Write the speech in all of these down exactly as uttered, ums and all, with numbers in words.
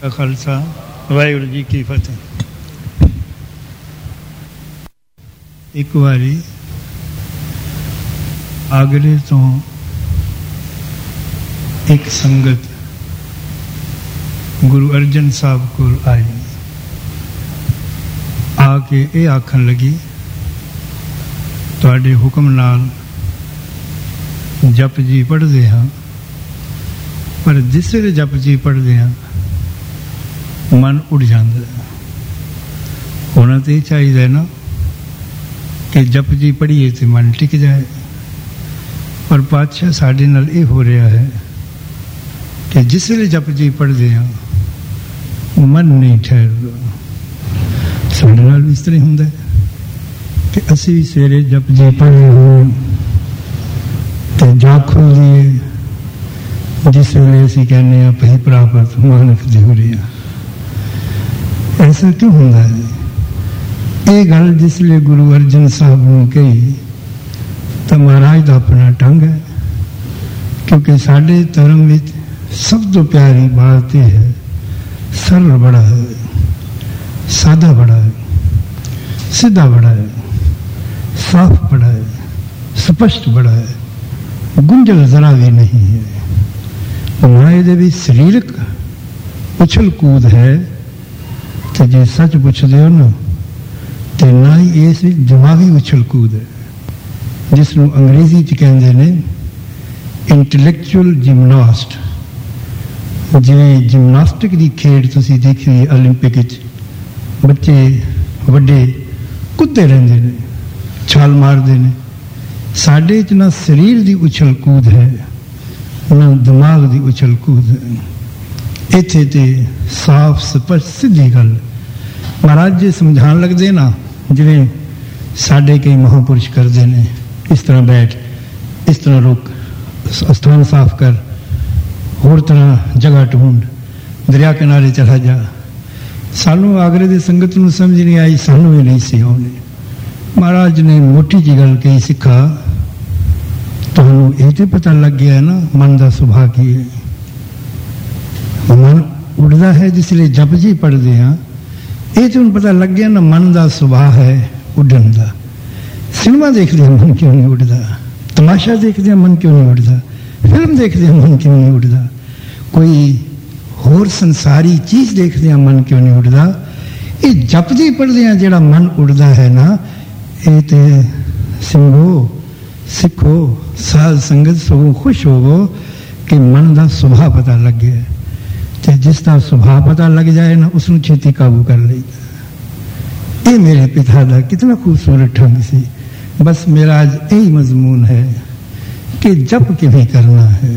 खालसा वाहिगुरू जी की फतेह। एक बारी आगरे तो एक संगत गुरु अर्जन साहब को आई, आके ये आखन लगी तुहाडे हुक्म नाल जप जी पढ़दे हाँ, पर जिस वे जप जी पढ़दे हाँ मन उड़ जाता। होना तो यह चाहिए ना कि जप जी पढ़िए तो मन टिक जाए, पर पातशाह साढ़े नाल ये हो रहा है कि जिस वे जप जी पढ़ते हैं मन नहीं ठहरता। साढ़े नाल इस तरह होंगे कि असी भी सवेरे जप जी पढ़े हुए तो जाग खुलती है, जिस वे असी कहने भई प्राप्त मानक दी हो रही है। ऐसा क्यों होता है? ये गल जिसले गुरु अर्जन साहब ने कही तो महाराज का अपना ढंग है, क्योंकि साढ़े धर्म में सब तो प्यारी बात यह है, सरल बड़ा है, सादा बड़ा है, सीधा बड़ा है, साफ बड़ा है, स्पष्ट बड़ा है, गुंजल जरा भी नहीं है। ना ये भी शरीरक उछल कूद है, तो जे सच पूछते हो ना तो ना ही इस दिमागी उछल कूद है, जिसनों अंग्रेजी च कहते हैं इंटलैक्चुअल जिमनास्ट। जिवें जिमनास्टिक की खेड तुसीं देखी ओलंपिक बच्चे वड्डे कुत्ते रहंदे ने, छाल मारते हैं। साडे च ना शरीर की उछल कूद है ना दिमाग की उछल कूद है। इत्थे ते साफ स्पष्ट सीधी गल महाराज जी समझान लगते ना, जिवें साडे कई महापुरुष करते हैं, इस तरह बैठ, इस तरह रुक, स्थान साफ कर, होर तरह जगह ढूंढ, दरिया किनारे चला जा। सानू आगरे की संगत नूं समझ नहीं आई, सानू भी नहीं सी आउणी। महाराज ने मोटी जी गल कही, सिखा तुहानू ये तो पता लग गया है ना मन का सुभाव की है। मन उड़ता है जिसलिए जप जी पढ़ते हैं, ये तो पता लग गया ना मन का सुभाव है उड़न का। सिनेमा देखते हैं मन क्यों नहीं उड़ता, तमाशा देखते हैं मन क्यों नहीं उड़ता, फिल्म देखते हैं मन क्यों नहीं उड़ता, कोई होर संसारी चीज देखते हैं मन क्यों नहीं उड़ता। ये जप जी पढ़ते हैं जोड़ा मन उड़ता है ना, ये तो सिंघो सिखो साध संगत सगों खुश होवो कि मन का सुभाव पता लग गया। तो जिसका सुभाव पता लग जाए ना उसनों छेती काबू कर ली। ये मेरे पिता का कितना खूबसूरत ढंग से। बस मेरा आज यही मजमून है कि जप किवें करना है,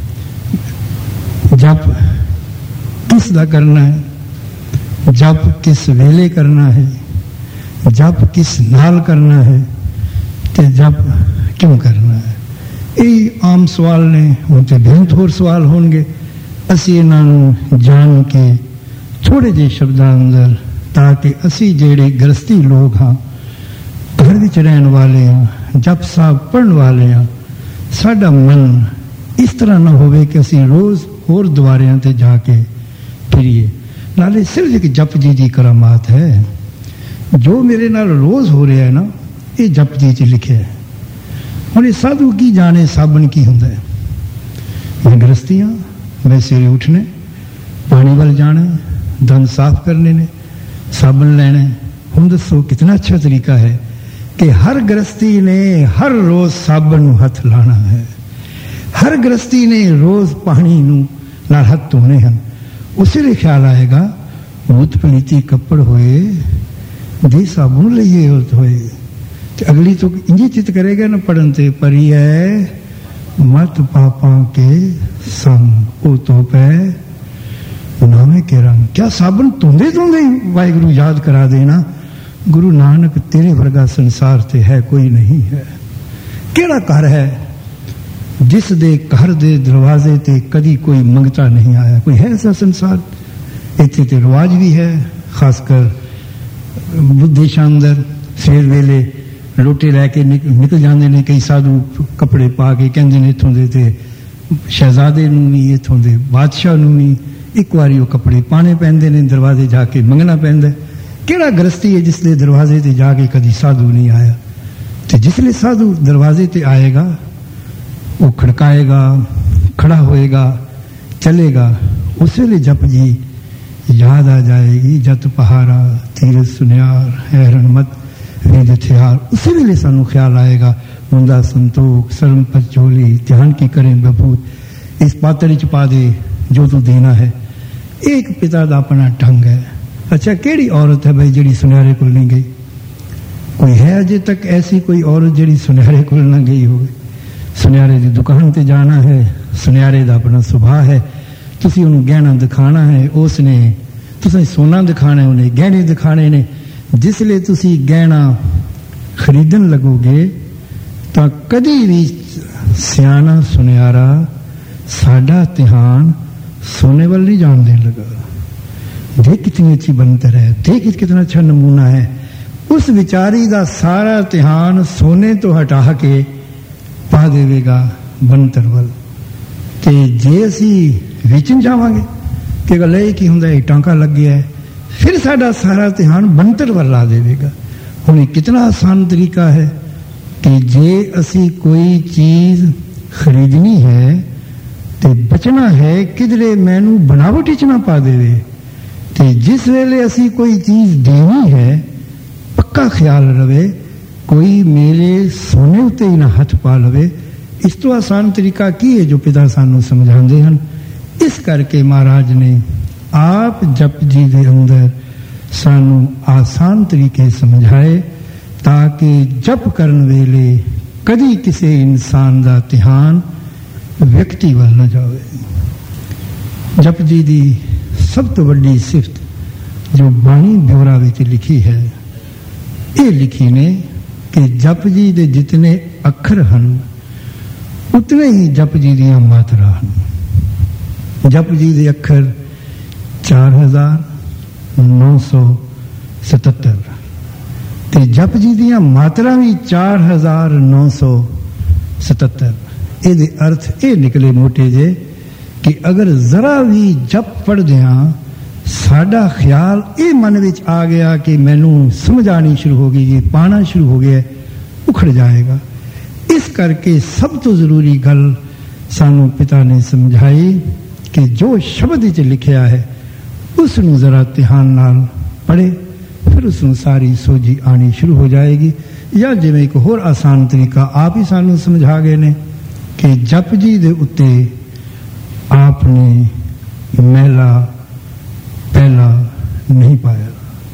जप किस दा करना है, जप किस वेले करना है, जप किस नाल करना है, ते जप क्यों करना है। यही आम सवाल ने, हुण ते बेहद होर सवाल होणगे। असी इन्हां जान के थोड़े जे शब्दां अंदर, ताकि असी जेड़े गृहस्थी लोग हाँ, घर विच रहन वाले हाँ, जप साहब पढ़न वाले हाँ, साडा मन इस तरह ना होवे कि असी रोज होर द्वारियां ते जाके फिरिए। नाले सिर्फ एक जप जी दी करामात है। जो मेरे नाल रोज हो रहा है ना, ये जप जी च लिखे है। हुण ये साधु की जाने साबन की हुंदा है। मैं गृहस्थी हाँ, मैं सवेरे उठने, पानी वाल जाना, दंद साफ करने ने, साबन लेना। हुण दसो कितना अच्छा तरीका है कि हर गृहस्थी ने हर रोज साबन नूं हथ लाना है, हर गृहस्थी ने रोज पानी नूं नाल हथ धोने हैं। उसे लिए ख्याल आएगा भूत पलीती कपड़ होए दे साबुन लइए होए। तो अगली तो इंजी चित करेगा ना पढ़न ते, परी है मत पापा के संग ओ तो पै नामे के रंग। क्या साबन धोंदे धोंदे वाहिगुरु याद करा देना, गुरु नानक तेरे वर्गा संसार ते है कोई नहीं है। केड़ा घर है जिस दे घर दे दरवाजे ते कदी कोई मंगता नहीं आया? कोई है ऐसा संसार? इत्थे ते रिवाज भी है, खासकर बुद्धेशां अंदर सवेर वेले लोटे लैके निकल जाते ने कई साधु, कपड़े पा के कहते हैं इत्थों दे ते शहजादे नूं नहीं, इत्थों दे बादशाह नूं नहीं, ਇੱਕ ਵਾਰੀ ਉਹ ਕੱਪੜੇ ਪਾਣੇ ਪੈਂਦੇ ਨੇ, ਦਰਵਾਜ਼ੇ ਜਾ ਕੇ ਮੰਗਣਾ ਪੈਂਦਾ। ਕਿਹੜਾ ਗ੍ਰਸਤੀ ਹੈ ਜਿਸ ਦੇ ਦਰਵਾਜ਼ੇ ਤੇ ਜਾ ਕੇ ਕਦੀ ਸਾਧੂ ਨਹੀਂ ਆਇਆ? ਤੇ ਜਿਸਲੇ ਸਾਧੂ ਦਰਵਾਜ਼ੇ ਤੇ ਆਏਗਾ, ਉਹ ਖੜਕਾਏਗਾ, ਖੜਾ ਹੋਏਗਾ, ਚਲੇਗਾ, ਉਸ ਵੇਲੇ ਜਪ ਜੀ याद आ जाएगी। जत पहारा तीरथ सुनियार है रणमत वेद हथियार। उसी वेले सानू ख्याल आएगा मुंदा संतोख शर्म पर झोली ध्यान की करें बबूत इस पात्र च पा दे जो तू देना है। एक पिता दा अपना ढंग है। अच्छा केड़ी औरत है भाई जिहड़ी सुनहरे कोल नहीं गई? कोई है अजे तक ऐसी कोई औरत जिहड़ी सुनहरे कोल ना गई होवे? सुनहरे दी दुकान ते जाना है, सुनहरे दा अपना सुभाव है। तुसी उन्हें गहना दिखाना है, उसने तुसी सोना दिखाना है, उन्हें गहने दिखाने ने। जिसले तुसी गहना खरीदन लगोगे तो कदी भी सियाना सुनियारा साडा ध्यान सोने वाल नहीं जान देने लगा। देख कितनी अच्छी बनतर है, देख कितना अच्छा नमूना है। उस विचारी का सारा ध्यान सोने तो हटा के पा देगा बनतर वाल। ते जे असी विचन जावांगे कि गल ये की हुंदा है, टांका लग गया है, फिर साडा सारा ध्यान बनतर वाल ला देगा। हुण कितना आसान तरीका है कि जे असी कोई चीज खरीदनी है तो बचना है किधरे मैनू बनावट च ना पा देवे। ते जिस वेले असी कोई चीज देनी है पक्का ख्याल रहे कोई मेरे सोने उत्ते ही ना हथ पा लवे। इस तो आसान तरीका की है जो पिता सानू समझाते हैं। इस करके महाराज ने आप जप जी दे अंदर सानू आसान तरीके समझाए ताकि जप करन वेले कदी किसी इंसान का ध्यान व्यक्ति वाल न जाए। जप जी की सब तो बड़ी सिफत जो बाणी ब्योरा विच लिखी है, ये लिखी ने कि जप जी दे जितने अखर हैं उतने ही जप जी दियां मात्रा हैं। जप जी दे अखर चार हजार नौ सौ सतहत्तर ते जप जी दियां मात्रा भी चार हजार नौ सौ सतहत्तर। ये अर्थ ये निकले मोटे जे कि अगर जरा भी जप पढ़ दिया साडा ख्याल ये मन विच आ गया कि मैनू समझ आनी शुरू हो गई, ये पाना शुरू हो गया, उखड़ जाएगा। इस करके सब तो जरूरी गल सानू पिता ने समझाई कि जो शब्द विच लिखिया है उसनू जरा ध्यान नाल पढ़े, फिर उसनू सारी सोझी आनी शुरू हो जाएगी। या जिवें एक होर आसान तरीका आप ही सानू समझा गए ने कि जप जी दे उत्ते आपने मैला पहला नहीं पाया।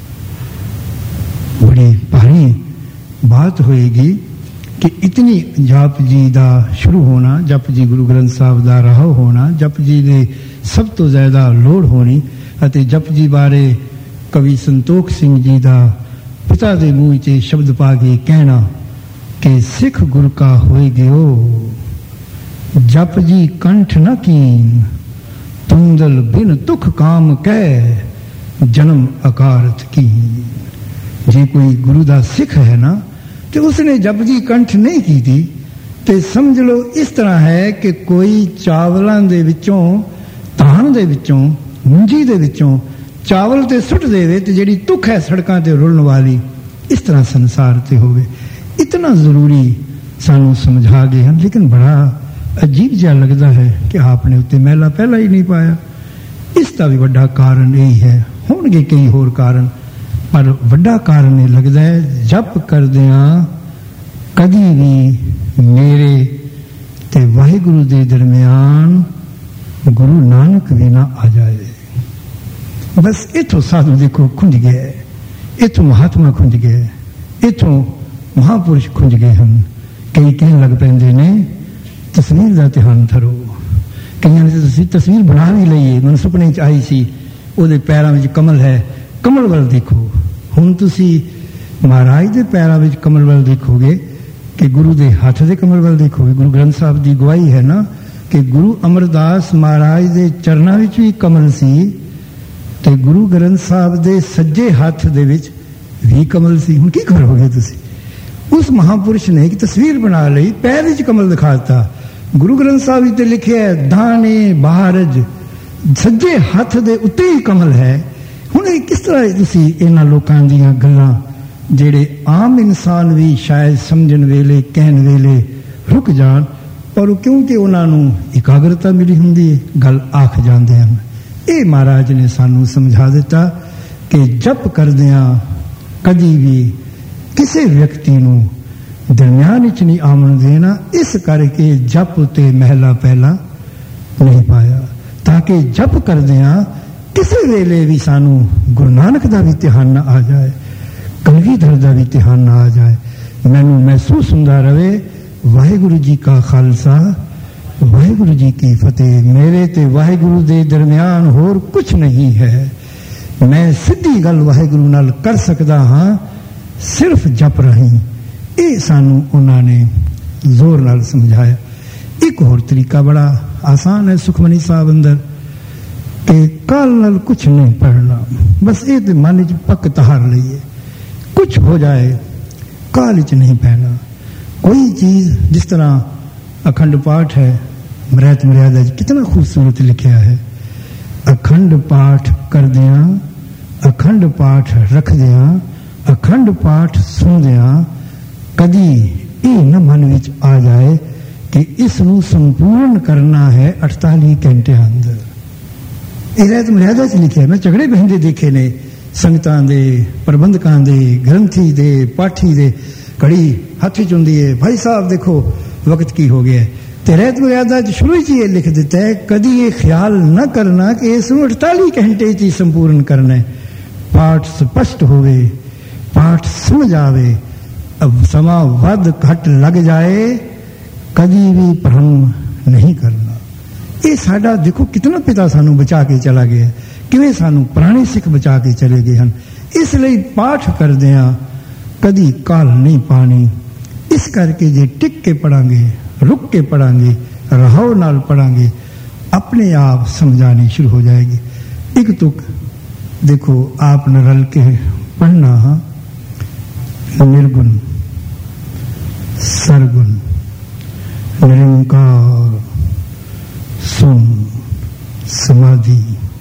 बड़ी भारी बात होएगी कि इतनी जप जी का शुरू होना, जप जी गुरु ग्रंथ साहब का राह होना, जप जी ने सब तो ज्यादा लोड़ होनी अते जप जी बारे कवि संतोख सिंह जी का पिता के मूँह च शब्द पा के कहना कि सिख गुर का होए गयो जप जी कंठ न कीन तुंदल बिन तुख काम कह जन्म अकारत की। जे कोई गुरु का सिख है ना तो उसने जप जी कंठ नहीं की थी तो समझ लो इस तरह है कि कोई चावलों दे विचों धान दे विचों मुंजी दे विचों चावल ते सुट देवे तो जिहड़ी तुख है सड़कों ते रुलण वाली इस तरह संसार ते होवे। इतना जरूरी सानू समझा गए हैं, लेकिन बड़ा अजीब जिहा लगता है कि आपने उत्ते मैला पहला ही नहीं पाया। इसका भी बड़ा कारण यही है, होणगे कई होर कारण, पर बड़ा कारण ये लगता है जप करदिया कदी भी मेरे ते वाहिगुरु दे दरमियान गुरु नानक भी ना आ जाए। बस इथों साधु देखो खुंज गए, इथों महात्मा खुंज गए, इथों महापुरुष खुंज गए हैं। कई कहन लग पैंदे ने तस्वीर का ध्यान धरो, कई ने तस्वीर बना भी लईए, मैं सुपने च आई सी ਉਹਦੇ ਪੈਰਾਂ ਵਿੱਚ ਕਮਲ ਹੈ, ਕਮਲ ਵੱਲ ਦੇਖੋ। ਹੁਣ ਤੁਸੀਂ ਮਹਾਰਾਜ ਦੇ ਪੈਰਾਂ ਵਿੱਚ ਕਮਲ ਵੱਲ ਦੇਖੋਗੇ ਕਿ ਗੁਰੂ ਦੇ ਹੱਥ ਦੇ ਕਮਲ ਵੱਲ ਦੇਖੋਗੇ। ਗੁਰੂ ਗ੍ਰੰਥ ਸਾਹਿਬ ਦੀ ਗਵਾਹੀ ਹੈ ਨਾ ਕਿ ਗੁਰੂ ਅਮਰਦਾਸ ਮਹਾਰਾਜ ਦੇ ਚਰਨਾਂ ਵਿੱਚ ਵੀ ਕਮਲ ਸੀ ਤੇ ਗੁਰੂ ਗ੍ਰੰਥ ਸਾਹਿਬ ਦੇ ਸੱਜੇ ਹੱਥ ਦੇ ਵਿੱਚ ਵੀ ਕਮਲ ਸੀ। ਹੁਣ ਕੀ ਕਰੋਗੇ ਤੁਸੀਂ? ਉਸ ਮਹਾਪੁਰਸ਼ ਨੇ ਇੱਕ ਤਸਵੀਰ ਬਣਾ ਲਈ, ਪੈਰ ਵਿੱਚ ਕਮਲ ਦਿਖਾ ਦਿੱਤਾ। ਗੁਰੂ ਗ੍ਰੰਥ ਸਾਹਿਬ ਵਿੱਚ ਲਿਖਿਆ ਹੈ ਦਾਣੇ ਬਾਰਜ ਸੱਜੇ ਹੱਥ ਦੇ ਉੱਤੇ ਹੀ ਕਮਲ ਹੈ। ਹੁਣ ਇਹ ਕਿਸ ਤਰ੍ਹਾਂ ਤੁਸੀਂ ਇਹਨਾਂ ਲੋਕਾਂ ਦੀਆਂ ਗੱਲਾਂ ਜਿਹੜੇ ਆਮ ਇਨਸਾਨ ਵੀ ਸ਼ਾਇਦ ਸਮਝਣ ਵੇਲੇ ਕਹਿਣ ਵੇਲੇ ਰੁਕ ਜਾਣ, ਪਰ ਕਿਉਂਕਿ ਉਹਨਾਂ ਨੂੰ ਇਕਾਗਰਤਾ ਮਿਲੀ ਹੁੰਦੀ ਹੈ ਗੱਲ ਆਖ ਜਾਂਦੇ ਹਨ। ਇਹ ਮਹਾਰਾਜ ਨੇ ਸਾਨੂੰ ਸਮਝਾ ਦਿੱਤਾ ਕਿ ਜਪ ਕਰਦਿਆਂ ਕਦੀ ਵੀ ਕਿਸੇ ਵਿਅਕਤੀ ਨੂੰ ਦਰਮਿਆਨ ਵਿੱਚ ਨਹੀਂ ਆਉਣ ਦੇਣਾ। ਇਸ ਕਰਕੇ ਜਪ ਤੇ ਮਹਿਲਾ ਪਹਿਲਾ ਨਹੀਂ ਪਾਇਆ, ਤਾਂ ਕਿ ਜਪ ਕਰਦਿਆਂ ਕਿਸੇ ਵੇਲੇ ਵੀ ਸਾਨੂੰ ਗੁਰੂ ਨਾਨਕ ਦਾ ਵੀ ਧਿਆਨ ਨਾ ਆ ਜਾਏ, ਕਲਗੀਧਰ ਦਾ ਵੀ ਧਿਆਨ ਨਾ ਆ ਜਾਏ। ਮੈਨੂੰ ਮਹਿਸੂਸ ਹੁੰਦਾ ਰਹੇ ਵਾਹਿਗੁਰੂ ਜੀ ਕਾ ਖਾਲਸਾ ਵਾਹਿਗੁਰੂ ਜੀ ਕੀ ਫਤਿਹ। ਮੇਰੇ ਤੇ ਵਾਹਿਗੁਰੂ ਦੇ ਦਰਮਿਆਨ ਹੋਰ ਕੁਛ ਨਹੀਂ ਹੈ। ਮੈਂ ਸਿੱਧੀ ਗੱਲ ਵਾਹਿਗੁਰੂ ਨਾਲ ਕਰ ਸਕਦਾ ਹਾਂ ਸਿਰਫ ਜਪ ਰਹੀ। ਇਹ ਸਾਨੂੰ ਉਹਨਾਂ ਨੇ ਜ਼ੋਰ ਨਾਲ ਸਮਝਾਇਆ। ਇੱਕ ਹੋਰ ਤਰੀਕਾ ਬੜਾ ਆਸਾਨ ਹੈ ਸੁਖਮਨੀ ਸਾਹਿਬ ਅੰਦਰ ਕਿ ਕਾਲ ਨਾਲ ਕੁਛ ਨਹੀਂ ਪੜਨਾ, ਬਸ ਇਹ ਤੇ ਮਨ ਚ ਪੱਕ ਤਾਰ ਲਈਏ, ਕੁਛ ਹੋ ਜਾਏ ਕਾਲ ਚ ਨਹੀਂ ਪੈਣਾ। ਕੋਈ ਚੀਜ਼ ਜਿਸ ਤਰ੍ਹਾਂ ਅਖੰਡ ਪਾਠ ਹੈ, ਮਰੈਤ ਮਰਿਆਦਾ ਕਿਤਨਾ ਖੂਬਸੂਰਤ ਲਿਖਿਆ ਹੈ। ਅਖੰਡ ਪਾਠ ਕਰਦਿਆਂ, ਅਖੰਡ ਪਾਠ ਰੱਖਦਿਆਂ, ਅਖੰਡ ਪਾਠ ਸੁਣਦਿਆਂ ਕਦੀ ਇਹ ਨਾ ਮਨ ਵਿੱਚ ਆ ਜਾਏ ਕਿ ਇਸ ਨੂੰ ਸੰਪੂਰਨ ਕਰਨਾ ਹੈ ਅਠਤਾਲੀ ਘੰਟਿਆਂ ਅੰਦਰ। ਇਹ ਰਹਿਤ ਮਰਿਆਦਾ ਚ ਲਿਖਿਆ। ਮੈਂ ਝਗੜੇ ਬਹਿੰਦੇ ਦੇਖੇ ਨੇ ਸੰਗਤਾਂ ਦੇ, ਪ੍ਰਬੰਧਕਾਂ ਦੇ, ਗ੍ਰੰਥੀ ਦੇ, ਪਾਠੀ ਦੇ। ਘੜੀ ਹੱਥ ਚ ਹੁੰਦੀ ਹੈ, ਭਾਈ ਸਾਹਿਬ ਦੇਖੋ ਵਕਤ ਕੀ ਹੋ ਗਿਆ। ਤੇ ਰਹਿਤ ਮਰਿਆਦਾ ਚ ਸ਼ੁਰੂ ਚ ਇਹ ਲਿਖ ਦਿੱਤਾ ਹੈ ਕਦੀ ਇਹ ਖਿਆਲ ਨਾ ਕਰਨਾ ਕਿ ਇਸ ਨੂੰ ਅਠਤਾਲੀ ਘੰਟੇ ਚ ਹੀ ਸੰਪੂਰਨ ਕਰਨਾ ਹੈ। ਪਾਠ ਸਪਸ਼ਟ ਹੋਵੇ, ਪਾਠ ਸਮਝ ਆਵੇ, ਸਮਾਂ ਵੱਧ ਘੱਟ ਲੱਗ ਜਾਏ ਕਦੀ ਵੀ ਭਰਮ ਨਹੀਂ ਕਰਨਾ। ਇਹ ਸਾਡਾ ਦੇਖੋ ਕਿਤਨਾ ਪਿਤਾ ਸਾਨੂੰ ਬਚਾ ਕੇ ਚਲਾ ਗਿਆ, ਕਿਵੇਂ ਸਾਨੂੰ ਪੁਰਾਣੇ ਸਿੱਖ ਬਚਾ ਕੇ ਚਲੇ ਗਏ ਹਨ। ਇਸ ਲਈ ਪਾਠ ਕਰਦਿਆਂ ਕਦੀ ਕਾਲ ਨਹੀਂ ਪਾਣੀ। ਇਸ ਕਰਕੇ ਜੇ ਟਿਕ ਕੇ ਪੜਾਂਗੇ, ਰੁਕ ਕੇ ਪੜਾਂਗੇ, ਰਹਾਉ ਨਾਲ ਪੜਾਂਗੇ, ਆਪਣੇ ਆਪ ਸਮਝਾਣੀ ਸ਼ੁਰੂ ਹੋ ਜਾਏਗੀ। ਇੱਕ ਤੁਕ ਦੇਖੋ ਆਪ ਨੇ ਰਲ ਕੇ पढ़ना निर्गुण सरगुण निरंकार सुन समाधि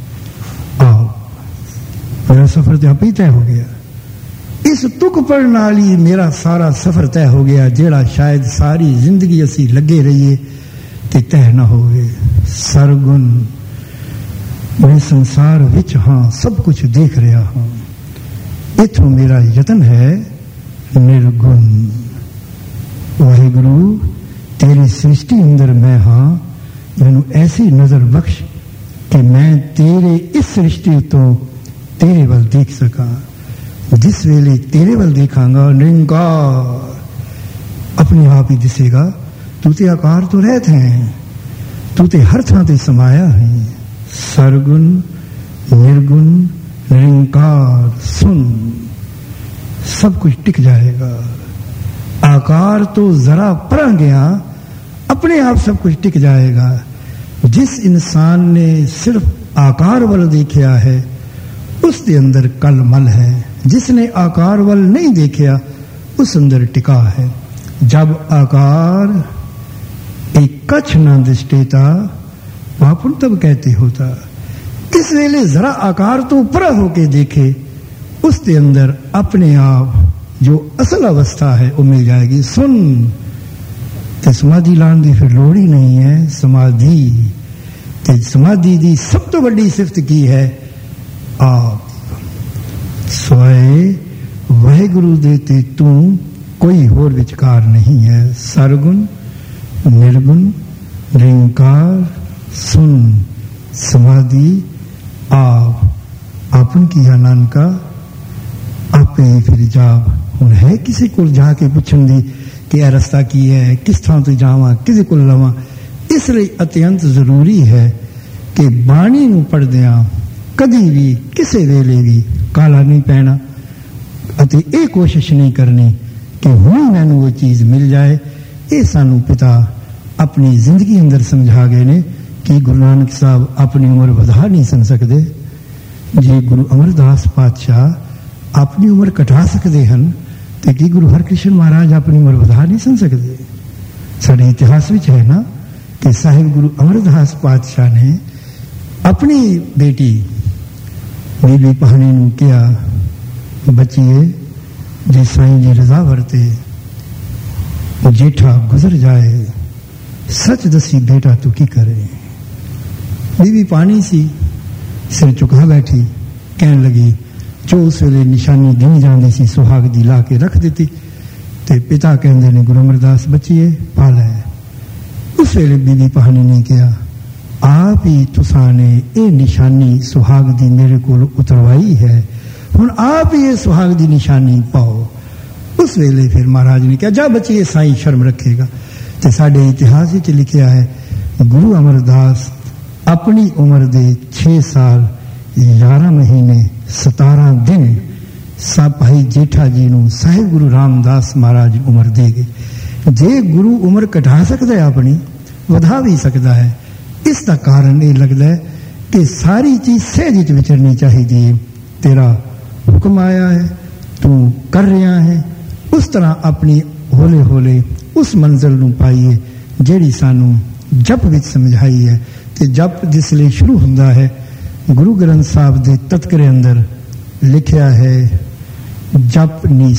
आप। मेरा सफर तो आप ही तय हो गया। इस तुक पढ़ने वाली मेरा सारा सफर तय हो गया, जेड़ा शायद सारी जिंदगी असी लगे रहिए ते तय ना होवे। सरगुण मैं संसार विच हाँ सब कुछ देख रहा हाँ, इथों मेरा यतन है निर्गुण। वाहिगुरु तेरी सृष्टि अंदर मैं हाँ, मैनू ऐसी नजर बख्श कि मैं तेरे इस सृष्टि तो तेरे वल देख सका। जिस वेले तेरे वल देखांगा निरंकार अपने आप ही दिसेगा। तू ते आकार तो रहत है, तू ते हर थां ते समाया है। सरगुण निर्गुण निरंकार सुन, सब कुछ टिक जाएगा। आकार तो जरा परा गया, अपने आप सब कुछ टिक जाएगा। जिस इंसान ने सिर्फ आकार वल देखा है उसके अंदर कल मल है, जिसने आकार वल नहीं देखा उस अंदर टिका है। जब आकार एक कच्छ न दिष्टेता पापुन तब कहते होता। इस वेले जरा आकार तो ऊपर होके देखे, उसके अंदर अपने आप जो असल अवस्था है वो मिल जाएगी। सुन ते समाधि लाने की फिर लोड़ ही नहीं है। समाधि ते समाधि की सब तो बड़ी सिफत की है आप स्वय वाहिगुरु दे ते तू कोई होर विचकार नहीं है। सरगुण निर्गुण निरंकार सुन समाधि आप आपन की नानका आपे फिर जाब। हुण है किसी को जाके पुछण दी कि यह रास्ता की है, किस थां तो जावां, किसी को लवां। इसलिए अत्यंत जरूरी है कि बाणी नूं पढ़दिआं कदी भी किसी वेले भी काला नहीं पैना अते ये कोशिश नहीं करनी कि हुण मैनूं वो चीज़ मिल जाए। ये सानू पिता अपनी जिंदगी अंदर समझा गए ने कि गुरु नानक साहब अपनी उम्र वधा नहीं सन सकते। जे गुरु अमरदास पातशाह अपनी उम्र घटा सकते हैं तो कि गुरु हरकृष्ण महाराज अपनी उम्र वधा नहीं सन सकते। साढ़े इतिहास में है ना कि साहिब गुरु अमरदास पातशाह ने अपनी बेटी बीबी पहानी नूं कहा, बच्चीए जे साईं जी रजा वरते जेठा गुजर जाए, सच दसी बेटा तू की करे। बीबी पानी सी, सिर चुका बैठी, कहन लगी जो उस वेले निशानी गिनी जाती सी सुहाग दी ला के रख दी। ते पिता कहते ने गुरु अमरदास बच्चीए पा लै। उस वेले बीबी पहानी ने कहा, आप ही तुसा ने ये निशानी सुहाग दी मेरे को उतरवाई है, हुण आप ही ये सुहाग दी निशानी पाओ। उस वेले फिर महाराज ने कहा, जा बच्ची ये साईं शर्म रखेगा। तो साडे इतिहास विच लिखिया है, गुरु अमरदास अपनी उम्र दे छे साल ग्यारह महीने सतारह दिन सा भाई जेठा जी नूं साहिब गुरु रामदास महाराज उम्र दे गए। जे गुरु उम्र घटा सकता है, अपनी वधा भी सकता है। इसका कारण ये लगता है कि सारी चीज सहज विचरनी चाहिए। तेरा हुक्म आया है, तू कर रहा है, उस तरह अपनी हौले हौले उस मंजिल नूं पाइए जिहड़ी सानू जप विच समझाई है। ते जप जिसले शुरू हुंदा है, गुरु ग्रंथ साहब दे तत्करे अंदर लिखिया है, जप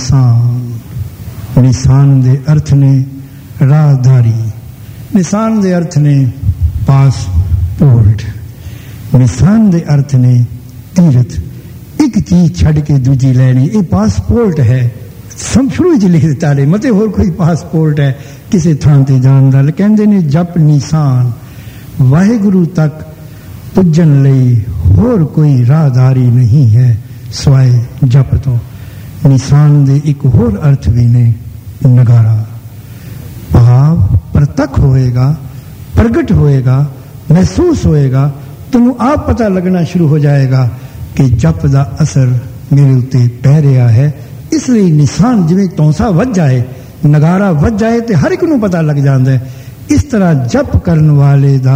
निशान। निशान दे अर्थ ने राहदारी, निशान दे अर्थ ने पासपोर्ट, निशान दे अर्थ ने तीरथ। एक चीज छड़ के दूजी लैनी, ये पासपोर्ट है। सब शुरू च लिख दिता रे, मते होर कोई पासपोर्ट है किसी थां ते जाण दा। कहंदे ने जप निशान, वाहिगुरु तक पुजन लई होर कोई राहदारी नहीं है सिवाय जप तो। निशान दे एक होर अर्थ भी ने नगारा। भाव प्रत्यक्ष होएगा, प्रगट होएगा, महसूस होएगा, तेनू आप पता लगना शुरू हो जाएगा कि जप दा असर मेरे उत्ते पै रहा है। इसलिए निशान जिवें तौंसा वज जाए, नगारा वज जाए तो हर एक नू पता लग जाता है। इस तरह जप करने वाले दा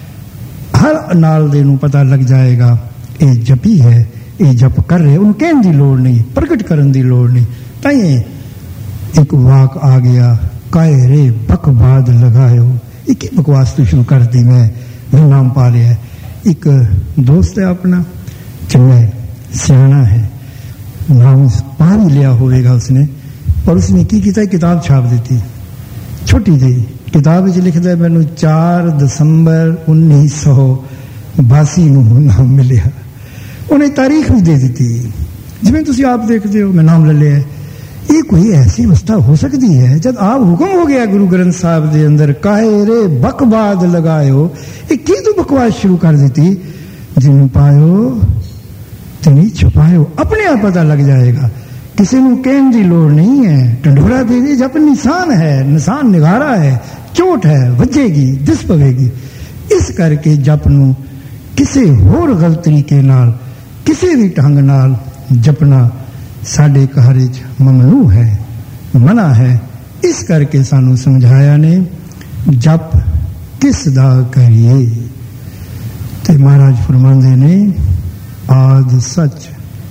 हर नाल दे नू पता लग जाएगा ये जपी है, ये जप कर रहे। उन्हें कहने की लोड़ नहीं, प्रगट करने की लोड़ नहीं। ताइए एक वाक आ गया, काए रे बकबाद लगायो। एक ही बकवास तो शुरू कर दी, मैं मैं नाम पा लिया। एक दोस्त है अपना, चंगा सियाना है, नाम पा भी लिया होगा उसने, और उसने की किया, किताब छाप दी छोटी जी किताब लिखता है, मैनू चार दसंबर उन्नीस सौ बासी नाम मिलिया। उन्हें तारीख भी दे दी, जिमें तुम आप देखते हो मैं नाम ले लिया। ये कोई ऐसी अवस्था हो सकती है जब आप हुक्म हो गया गुरु ग्रंथ साहब के अंदर, काहे रे बकबाद लगायो, ये की तू बकवास शुरू कर दी। जिन पायो तिनी छुपायो, अपने आप पता लग जाएगा, किसी को कहने की लोड़ नहीं है। ढंढोरा दे दी, जब निशान है, निशान निगारा है, चोट है, वजेगी, दिस पवेगी। इस करके जप नू किसी होर गलत तरीके नाल, किसी भी ढंग नाल जपना साडे घर च ममनू है, मना है। इस करके सानू समझाया ने जप किस दा करिए। ते महाराज फरमांदे ने, आद सच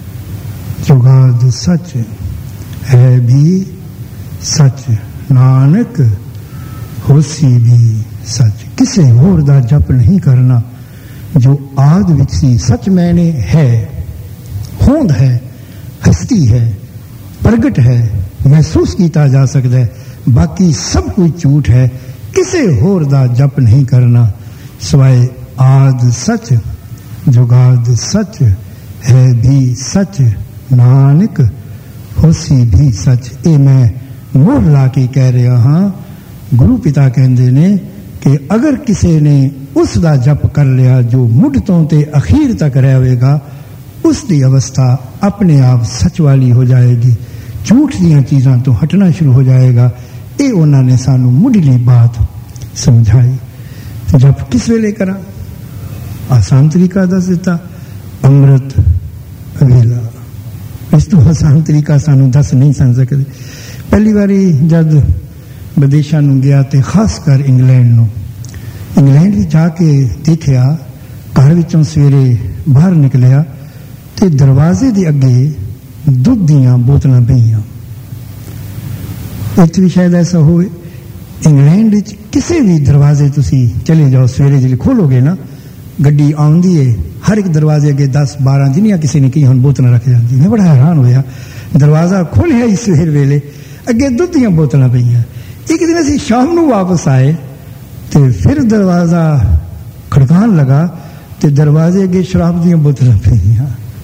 जुगाद सच है भी सच, नानक होसी भी सच। किसी होर दा जप नहीं करना, जो आद विच सी, सच मैंने है, होंद है, हस्ती है, प्रगट है, महसूस किया जा सकता है, बाकी सब कुछ झूठ है। किसी होर दा जप नहीं करना सिवाय आद सच जुगाद सच है भी सच, नानक होसी भी सच। ये मैं मोहर ला के कह रहा हाँ। गुरु पिता कहते ने कि अगर किसी ने उसका जप कर लिया जो मुढ़ तो ते अखीर तक रहेगा, उसकी अवस्था अपने आप सच वाली हो जाएगी, झूठ दियां चीज़ों तो हटना शुरू हो जाएगा। ये उन्होंने सानू मुढ़ली बात समझाई। जप किस वेले करा, आसान तरीका दस दिता, अमृत वेला। इस तो आसान तरीका सानू दस नहीं सुन सकते। पहली बारी जब विदेशा गया तो खास कर इंग्लैंड नू, इंग्लैंड में जाके देखा, घर विचों सवेरे बाहर निकलिया तो दरवाजे के अगे दुध दियां बोतलां पईयां। इत्थे भी शायद ऐसा हो, इंग्लैंड किसी भी दरवाजे तुसी चले जाओ, सवेरे जिले खोलोगे ना, ਗੱਡੀ ਆਉਂਦੀ ਏ, ਹਰ ਇੱਕ ਦਰਵਾਜ਼ੇ ਅੱਗੇ ਦਸ ਬਾਰਾਂ ਜਿੰਨੀਆਂ ਕਿਸੇ ਨੇ ਕਹੀਆਂ ਹੁਣ ਬੋਤਲਾਂ ਰੱਖ ਜਾਂਦੀ। ਮੈਂ ਬੜਾ ਹੈਰਾਨ ਹੋਇਆ, ਦਰਵਾਜ਼ਾ ਖੋਲ੍ਹਿਆ ਇਸ ਸਵੇਰ ਵੇਲੇ, ਅੱਗੇ ਦੁੱਧ ਦੀਆਂ ਬੋਤਲਾਂ ਪਈਆਂ। ਇੱਕ ਦਿਨ ਅਸੀਂ ਸ਼ਾਮ ਨੂੰ ਵਾਪਸ ਆਏ ਤੇ ਫਿਰ ਦਰਵਾਜ਼ਾ ਖੜਕਾਉਣ ਲੱਗਾ ਤੇ ਦਰਵਾਜ਼ੇ ਅੱਗੇ ਸ਼ਰਾਬ ਦੀਆਂ ਬੋਤਲਾਂ ਪਈਆਂ,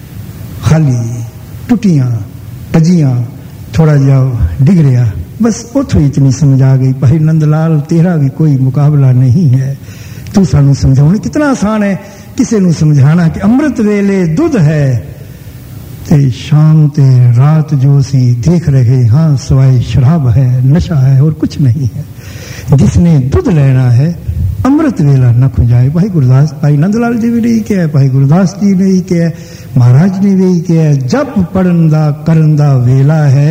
ਖਾਲੀ, ਟੁੱਟੀਆਂ ਭੱਜੀਆਂ, ਥੋੜਾ ਜਿਹਾ ਡਿੱਗ ਰਿਹਾ। बस उतो ही इतनी समझ आ गई, भाई नंदलाल तेरा भी कोई मुकाबला नहीं है, तू सानू समझाना। कितना आसान है किसी नू समझाना कि अमृत वेले दुध है ते शाम ते रात जो सी देख रहे हाँ सवाए शराब है, नशा है और कुछ नहीं है। जिसने दुध लेना है अमृत वेला न खुजाए। भाई गुरदास भाई नंदलाल जी भी नहीं किया, भाई गुरदास जी ने ही किया, महाराज ने भी किया। जब पढ़न दा करन दा वेला है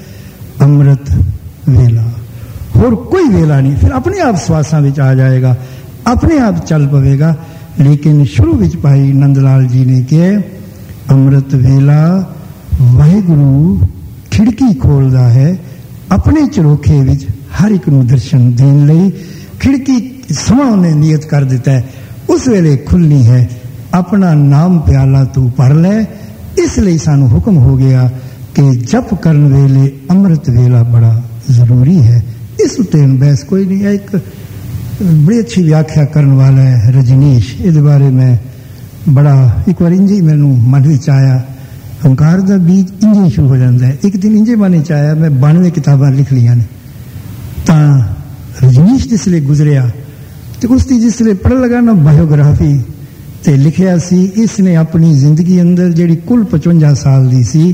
अमृत वेला, और कोई वेला नहीं। फिर अपने आप श्वासां विच आ जाएगा, अपने आप चल पवेगा। लेकिन शुरू विच भाई नंदलाल जी ने कहा अमृत वेला वाहिगुरु खिड़की खोलदा है अपने चरोखे विच हर एक नूं दर्शन देण लई। खिड़की समा उन्हें नियत कर दिता है, उस वेले खुलनी है। अपना नाम प्याला तू भर ले। इसलिए सानू हुक्म हो गया कि जप करन वेले अमृत वेला बड़ा जरूरी है। इस उत्ते बहस कोई नहीं है। एक बड़ी अच्छी व्याख्या करने वाला है रजनीश, इस बारे में बड़ा एक बार इंज ही मैनू मन विच आया, हंकार का बीज इंज ही शुरू हो जाता है। एक दिन इंजे मन च आया, मैं बानवे किताबां लिख लिया ने, तो रजनीश जिसले गुजरिया तो उसकी जिसले पढ़न लगा ना बायोग्राफी तो लिखिया सी इसने अपनी जिंदगी अंदर जी कुल पचवंजा साल की सी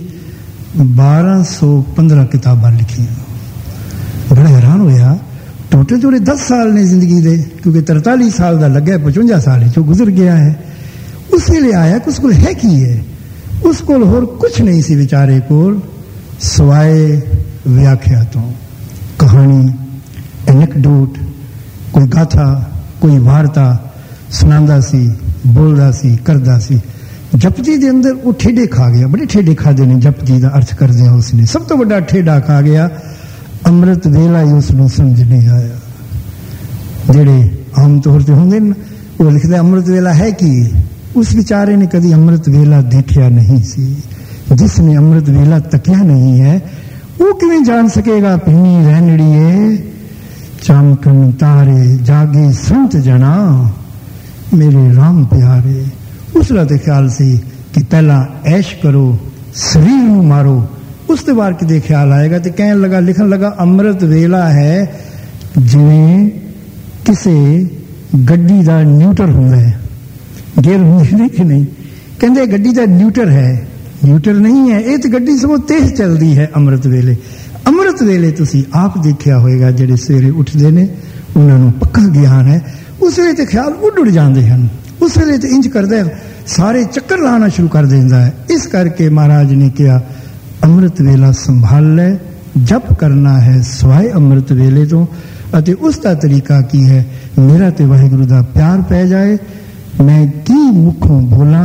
बारह सौ पंद्रह किताबां लिखिया। बड़ा हैरान होया, टोटे टोटे दस साल ने जिंदगी दे, क्योंकि तरताली साल का लग्या पचवंजा साल जो गुजर गया है। उस वेले आया कि उसको है की है, उसको होर कुछ नहीं सी बेचारे को सवाए व्याख्या तो कहानी, एनेक्डोट, कोई गाथा, कोई वार्ता सुनांदा सी, बोलदा सी, करदा सी। जपजी दे अंदर वो ठेडे खा गया, बड़े ठेडे खादे ने जपजी का अर्थ कर दिया उसने। सब तो बड़ा ठेडा खा गया, अमृत वेला ही उसनों समझ नहीं आया। जेड़े आम तौर पर होंगे ना, वो लिखते अमृत वेला है कि उस बेचारे ने कभी अमृत वेला देखा नहीं सी। जिसने अमृत वेला तकिया नहीं है वो किवें जान सकेगा पिन्नी रहनड़िए चमकन तारे जागे संत जना मेरे राम प्यारे। उसका तो ख्याल से कि पहला ऐश करो, शरीर नूं मारो, उसके बाद कि ख्याल आएगा। तो कहने लगा, लिखन लगा अमृत वेला है जिवें किसी गड्डी का न्यूटर होंदा है, गेयर होंदी कि नहीं, कहते गड्डी का न्यूटर है, न्यूटर नहीं है ये तो गड्डी सगों तेज चलती है। अमृत वेले अमृत वेले तुसी आप देखा होएगा जेडे सवेरे उठते ने उन्होंने पक्का ज्ञान है। उस वेले तो ख्याल उड़ उड़ जाते हैं, उस वेले तो इंज करता है सारे चक्कर लाना शुरू कर देता है। इस करके महाराज ने कहा अमृत वेला संभाल ले, जप करना है सवाए अमृत वेले तो। अते उसका तरीका की है, मेरा तो वाहिगुरु दा प्यार पै जाए, मैं की मुखों बोला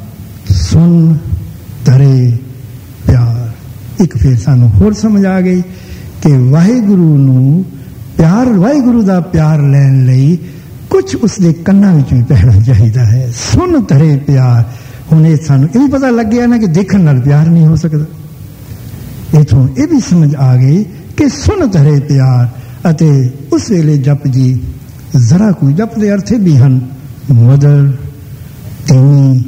सुन धरे प्यार। एक फिर सानू होर समझ आ गई कि वाहिगुरु नू प्यार, वाहिगुरु दा प्यार लैन लई कुछ उसके कन्ना विच भी पैना चाहिए है। सुन धरे प्यार। हुण ये सानू ये भी पता लग गया ना कि देखने नाल प्यार नहीं हो सकता। इथों ये भी समझ आ गई कि सुन धरे प्यार। अते उस वेले जप जी जरा कोई जप दे अर्थ भी हैं मधुर धीमी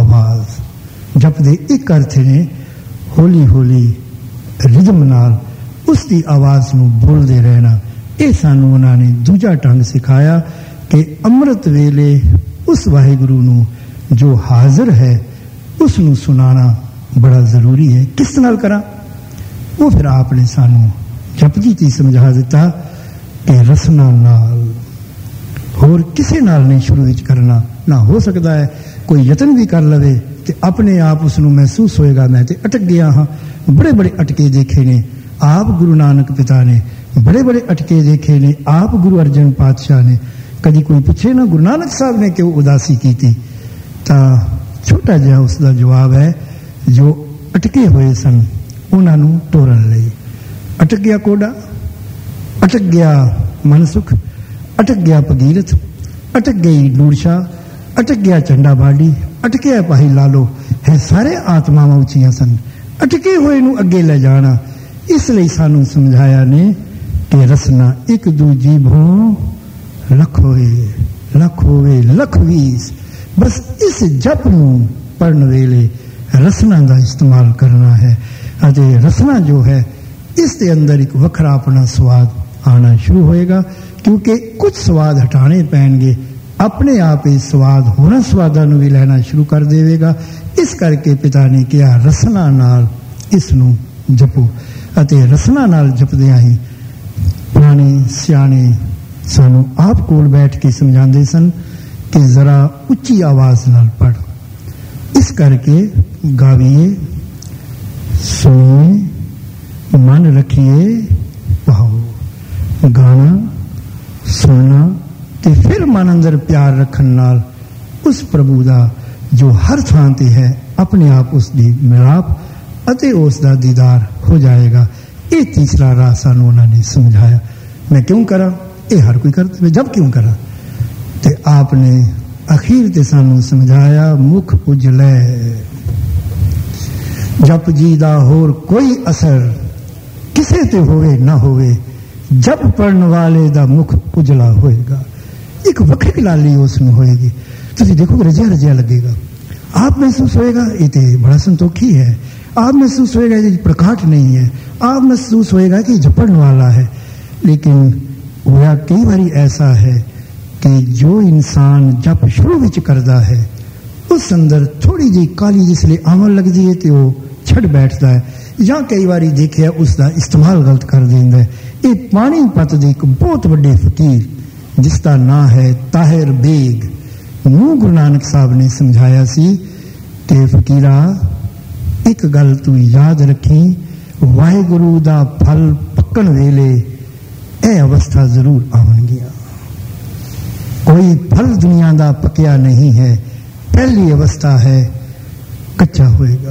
आवाज। जप दे एक अर्थ ने हौली हौली रिदम नाल उसकी आवाज नूं बोलते रहना। ये सानू उन्होंने दूजा ढंग सिखाया कि अमृत वेले उस वाहिगुरु नूं जो हाजिर है उसनूं सुनाना बड़ा जरूरी है। किस नाल करा वो फिर आपने सानू जपजी की समझा दिता कि रसना नाल, होर किसी नाल नहीं शुरू विच करना। ना हो सकता है कोई यतन भी कर लवे तो अपने आप उसनूं महसूस होएगा मैं तो अटक गया हाँ। बड़े बड़े अटके देखे ने आप गुरु नानक पिता ने, बड़े बड़े अटके देखे ने आप गुरु अर्जन पातशाह ने। कभी कोई पूछे ना गुरु नानक साहब ने क्यों उदासी की थी, तो छोटा जिहा उसका जवाब है जो अटके हुए सन उन्होंने तोड़न लई। अटक गया कोडा, अटक गया मनसुख, अटक गया भगीरथ, अटक गई नूरशाह, ਅਟਕ ਗਿਆ ਝੰਡਾ ਬਾਡੀ, ਅਟਕਿਆ ਭਾਈ ਲਾਲੋ, ਹੈ ਸਾਰੇ ਆਤਮਾਵਾਂ ਉੱਚੀਆਂ ਸਨ, ਅਟਕੇ ਹੋਏ ਨੂੰ ਅੱਗੇ ਲੈ ਜਾਣਾ। ਇਸ ਲਈ ਸਾਨੂੰ ਸਮਝਾਇਆ ਨੇ ਕਿ ਰਸਨਾ ਇੱਕ ਦੂਜੀ ਭੋਂ ਲੱਖ ਹੋਏ, ਲੱਖ ਹੋਵੇ ਲੱਖ ਵੀਸ। ਬਸ ਇਸ ਜਪ ਨੂੰ ਪੜਨ ਵੇਲੇ ਰਸਨਾ ਦਾ ਇਸਤੇਮਾਲ ਕਰਨਾ ਹੈ ਅਤੇ ਰਸਨਾ ਜੋ ਹੈ ਇਸ ਦੇ ਅੰਦਰ ਇੱਕ ਵੱਖਰਾ ਆਪਣਾ ਸਵਾਦ ਆਉਣਾ ਸ਼ੁਰੂ ਹੋਏਗਾ, ਕਿਉਂਕਿ ਕੁਝ ਸਵਾਦ ਹਟਾਣੇ ਪੈਣਗੇ। ਆਪਣੇ ਆਪ ਹੀ ਸਵਾਦ ਹੋਰਾਂ ਸਵਾਦਾਂ ਨੂੰ ਵੀ ਲੈਣਾ ਸ਼ੁਰੂ ਕਰ ਦੇਵੇਗਾ। ਇਸ ਕਰਕੇ ਪਿਤਾ ਨੇ ਕਿਹਾ ਰਸਨਾ ਨਾਲ ਇਸ ਨੂੰ ਜਪੋ, ਅਤੇ ਰਸਨਾ ਨਾਲ ਜਪਦਿਆਂ ਹੀ ਪੁਰਾਣੇ ਸਿਆਣੇ ਸਾਨੂੰ ਆਪ ਕੋਲ ਬੈਠ ਕੇ ਸਮਝਾਉਂਦੇ ਸਨ ਕਿ ਜ਼ਰਾ ਉੱਚੀ ਆਵਾਜ਼ ਨਾਲ ਪੜ੍ਹ। ਇਸ ਕਰਕੇ ਗਾਵੀਏ, ਸੁਣੀਏ, ਮਨ ਰੱਖੀਏ, ਪਾਓ। ਗਾਣਾ, ਸੁਣਨਾ ਤੇ ਫਿਰ ਮਨ ਅੰਦਰ ਪਿਆਰ ਰੱਖਣ ਨਾਲ ਉਸ ਪ੍ਰਭੂ ਦਾ ਜੋ ਹਰ ਥਾਂ ਤੇ ਹੈ ਆਪਣੇ ਆਪ ਉਸ ਦੀ ਮਿਲਾਪ ਅਤੇ ਉਸ ਦਾ ਦੀਦਾਰ ਹੋ ਜਾਏਗਾ। ਇਹ ਤੀਸਰਾ ਰਾਹ ਸਾਨੂੰ ਉਹਨਾਂ ਨੇ ਸਮਝਾਇਆ। ਮੈਂ ਕਿਉਂ ਕਰਾਂ? ਇਹ ਹਰ ਕੋਈ ਕਰਦਾ, ਮੈਂ ਜਬ ਕਿਉਂ ਕਰਾਂ? ਤੇ ਆਪ ਨੇ ਅਖੀਰ ਤੇ ਸਾਨੂੰ ਸਮਝਾਇਆ ਮੁਖ ਉਜਲੇ, ਜਪ ਜੀ ਦਾ ਹੋਰ ਕੋਈ ਅਸਰ ਕਿਸੇ ਤੇ ਹੋਵੇ ਨਾ ਹੋਵੇ, ਜਪ ਪੜਨ ਵਾਲੇ ਦਾ ਮੁਖ ਉਜਲਾ ਹੋਏਗਾ। ਇੱਕ ਵੱਖਰੀ ਲਾਲੀ ਉਸ ਨੂੰ ਹੋਏਗੀ। ਤੁਸੀਂ ਦੇਖੋ ਰਜਿਆ ਰਜਿਆ ਲੱਗੇਗਾ। ਆਪ ਮਹਿਸੂਸ ਹੋਏਗਾ ਇਹ ਤੇ ਬੜਾ ਸੰਤੋਖੀ ਹੈ। आप महसूस होएगा कि प्रकाश नहीं है, आप महसूस होएगा कि जपन वाला है। लेकिन वह कई बार ऐसा है कि जो इंसान जप शुरू विच करता है उस अंदर थोड़ी जी काली जिसलिए आवन लगती है तो वो छड़ बैठता है, या कई बार देखिया उसका इस्तेमाल गलत कर देता है। ये पानीपत के एक बहुत बड़े फकीर जिसका नाम है ताहिर बेग ਨੂੰ गुरु नानक साहब ने समझाया सी कि फकीरा एक गल तू याद रखी, वाहिगुरु दा फल पक्कण वेले यह अवस्था जरूर आवेगी। कोई फल दुनिया दा पक्या नहीं है। पहली अवस्था है कच्चा होएगा,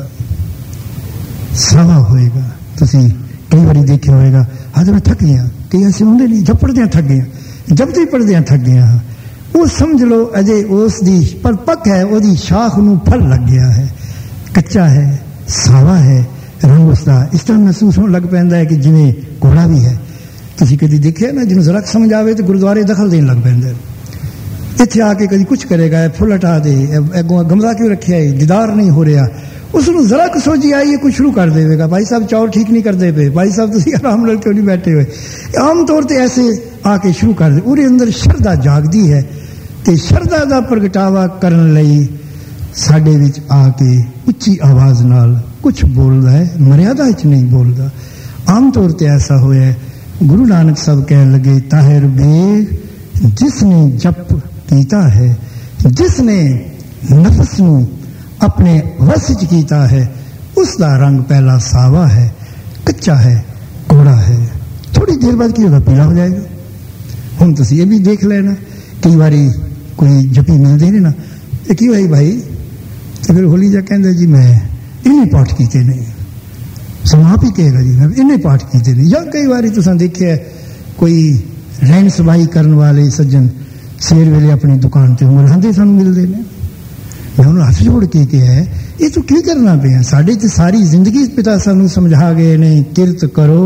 सावा होएगा। तुसी कई बार देखे होएगा आज मैं थक गया, कई ऐसे होंगे नहीं जब पढ़दे थक गया, जब तो पढ़दे थक गया। वो समझ लो अजे उस दी पर पक है, वो दी शाख नूं फल लग गया है, कच्चा है, सावा है, रंग उसका इस तरह महसूस होने लग पैंदा है कि जिवें घोड़ा भी है। तुसीं कदी देखिया ना जिन्होंने जरा समझ आवे तो गुरुद्वारे दखल देने लग पैंदा। इत्थे आके कदी कुछ करेगा, फुल हटा दे, अगों गमला क्यों रखिया है, दीदार नहीं हो रहा, उसनूं जरा कुछ सोची आई है कुछ शुरू कर देगा। भाई साहब चौर ठीक नहीं करते पे, भाई साहब तुसीं आराम नाल क्यों नहीं बैठे हुए। आम तौर पर ऐसे आके शुरू कर दे। उहदे अंदर शरधा जागदी है ते शरधा दा प्रगटावा करन लई साडे विच आके उच्ची आवाज नाल कुछ बोलदा है, मर्यादा च नहीं बोलदा। आम तौर पर ऐसा होया गुरु नानक साहब कहन लगे ताहिर बेग जिसने जप कीता है, जिसने नफस नूं अपने वश च कीता है, उसका रंग पहला सावा है, कच्चा है, कोड़ा है। थोड़ी देर बाद की होगा पीला हो जाएगा। हम तुम ये भी देख लेना, कई बार कोई जपी मिलते ने ना कि भाई भाई तो फिर होली जा कहता जी मैं इन्हें पाठ किए नहीं, समाप ही कहेगा जी मैं इन्हें पाठ किए नहीं। या कई बार तुसा देखिए कोई रैन सबाई करने वाले सज्जन शेर वेले अपनी दुकान से मुरहांदे सानू मिलते हैं। मैं उन्होंने हथ जोड़ के कहा है ये तू की करना पे साढ़े च सारी जिंदगी पिता सानू समझा गए ने, किरत करो,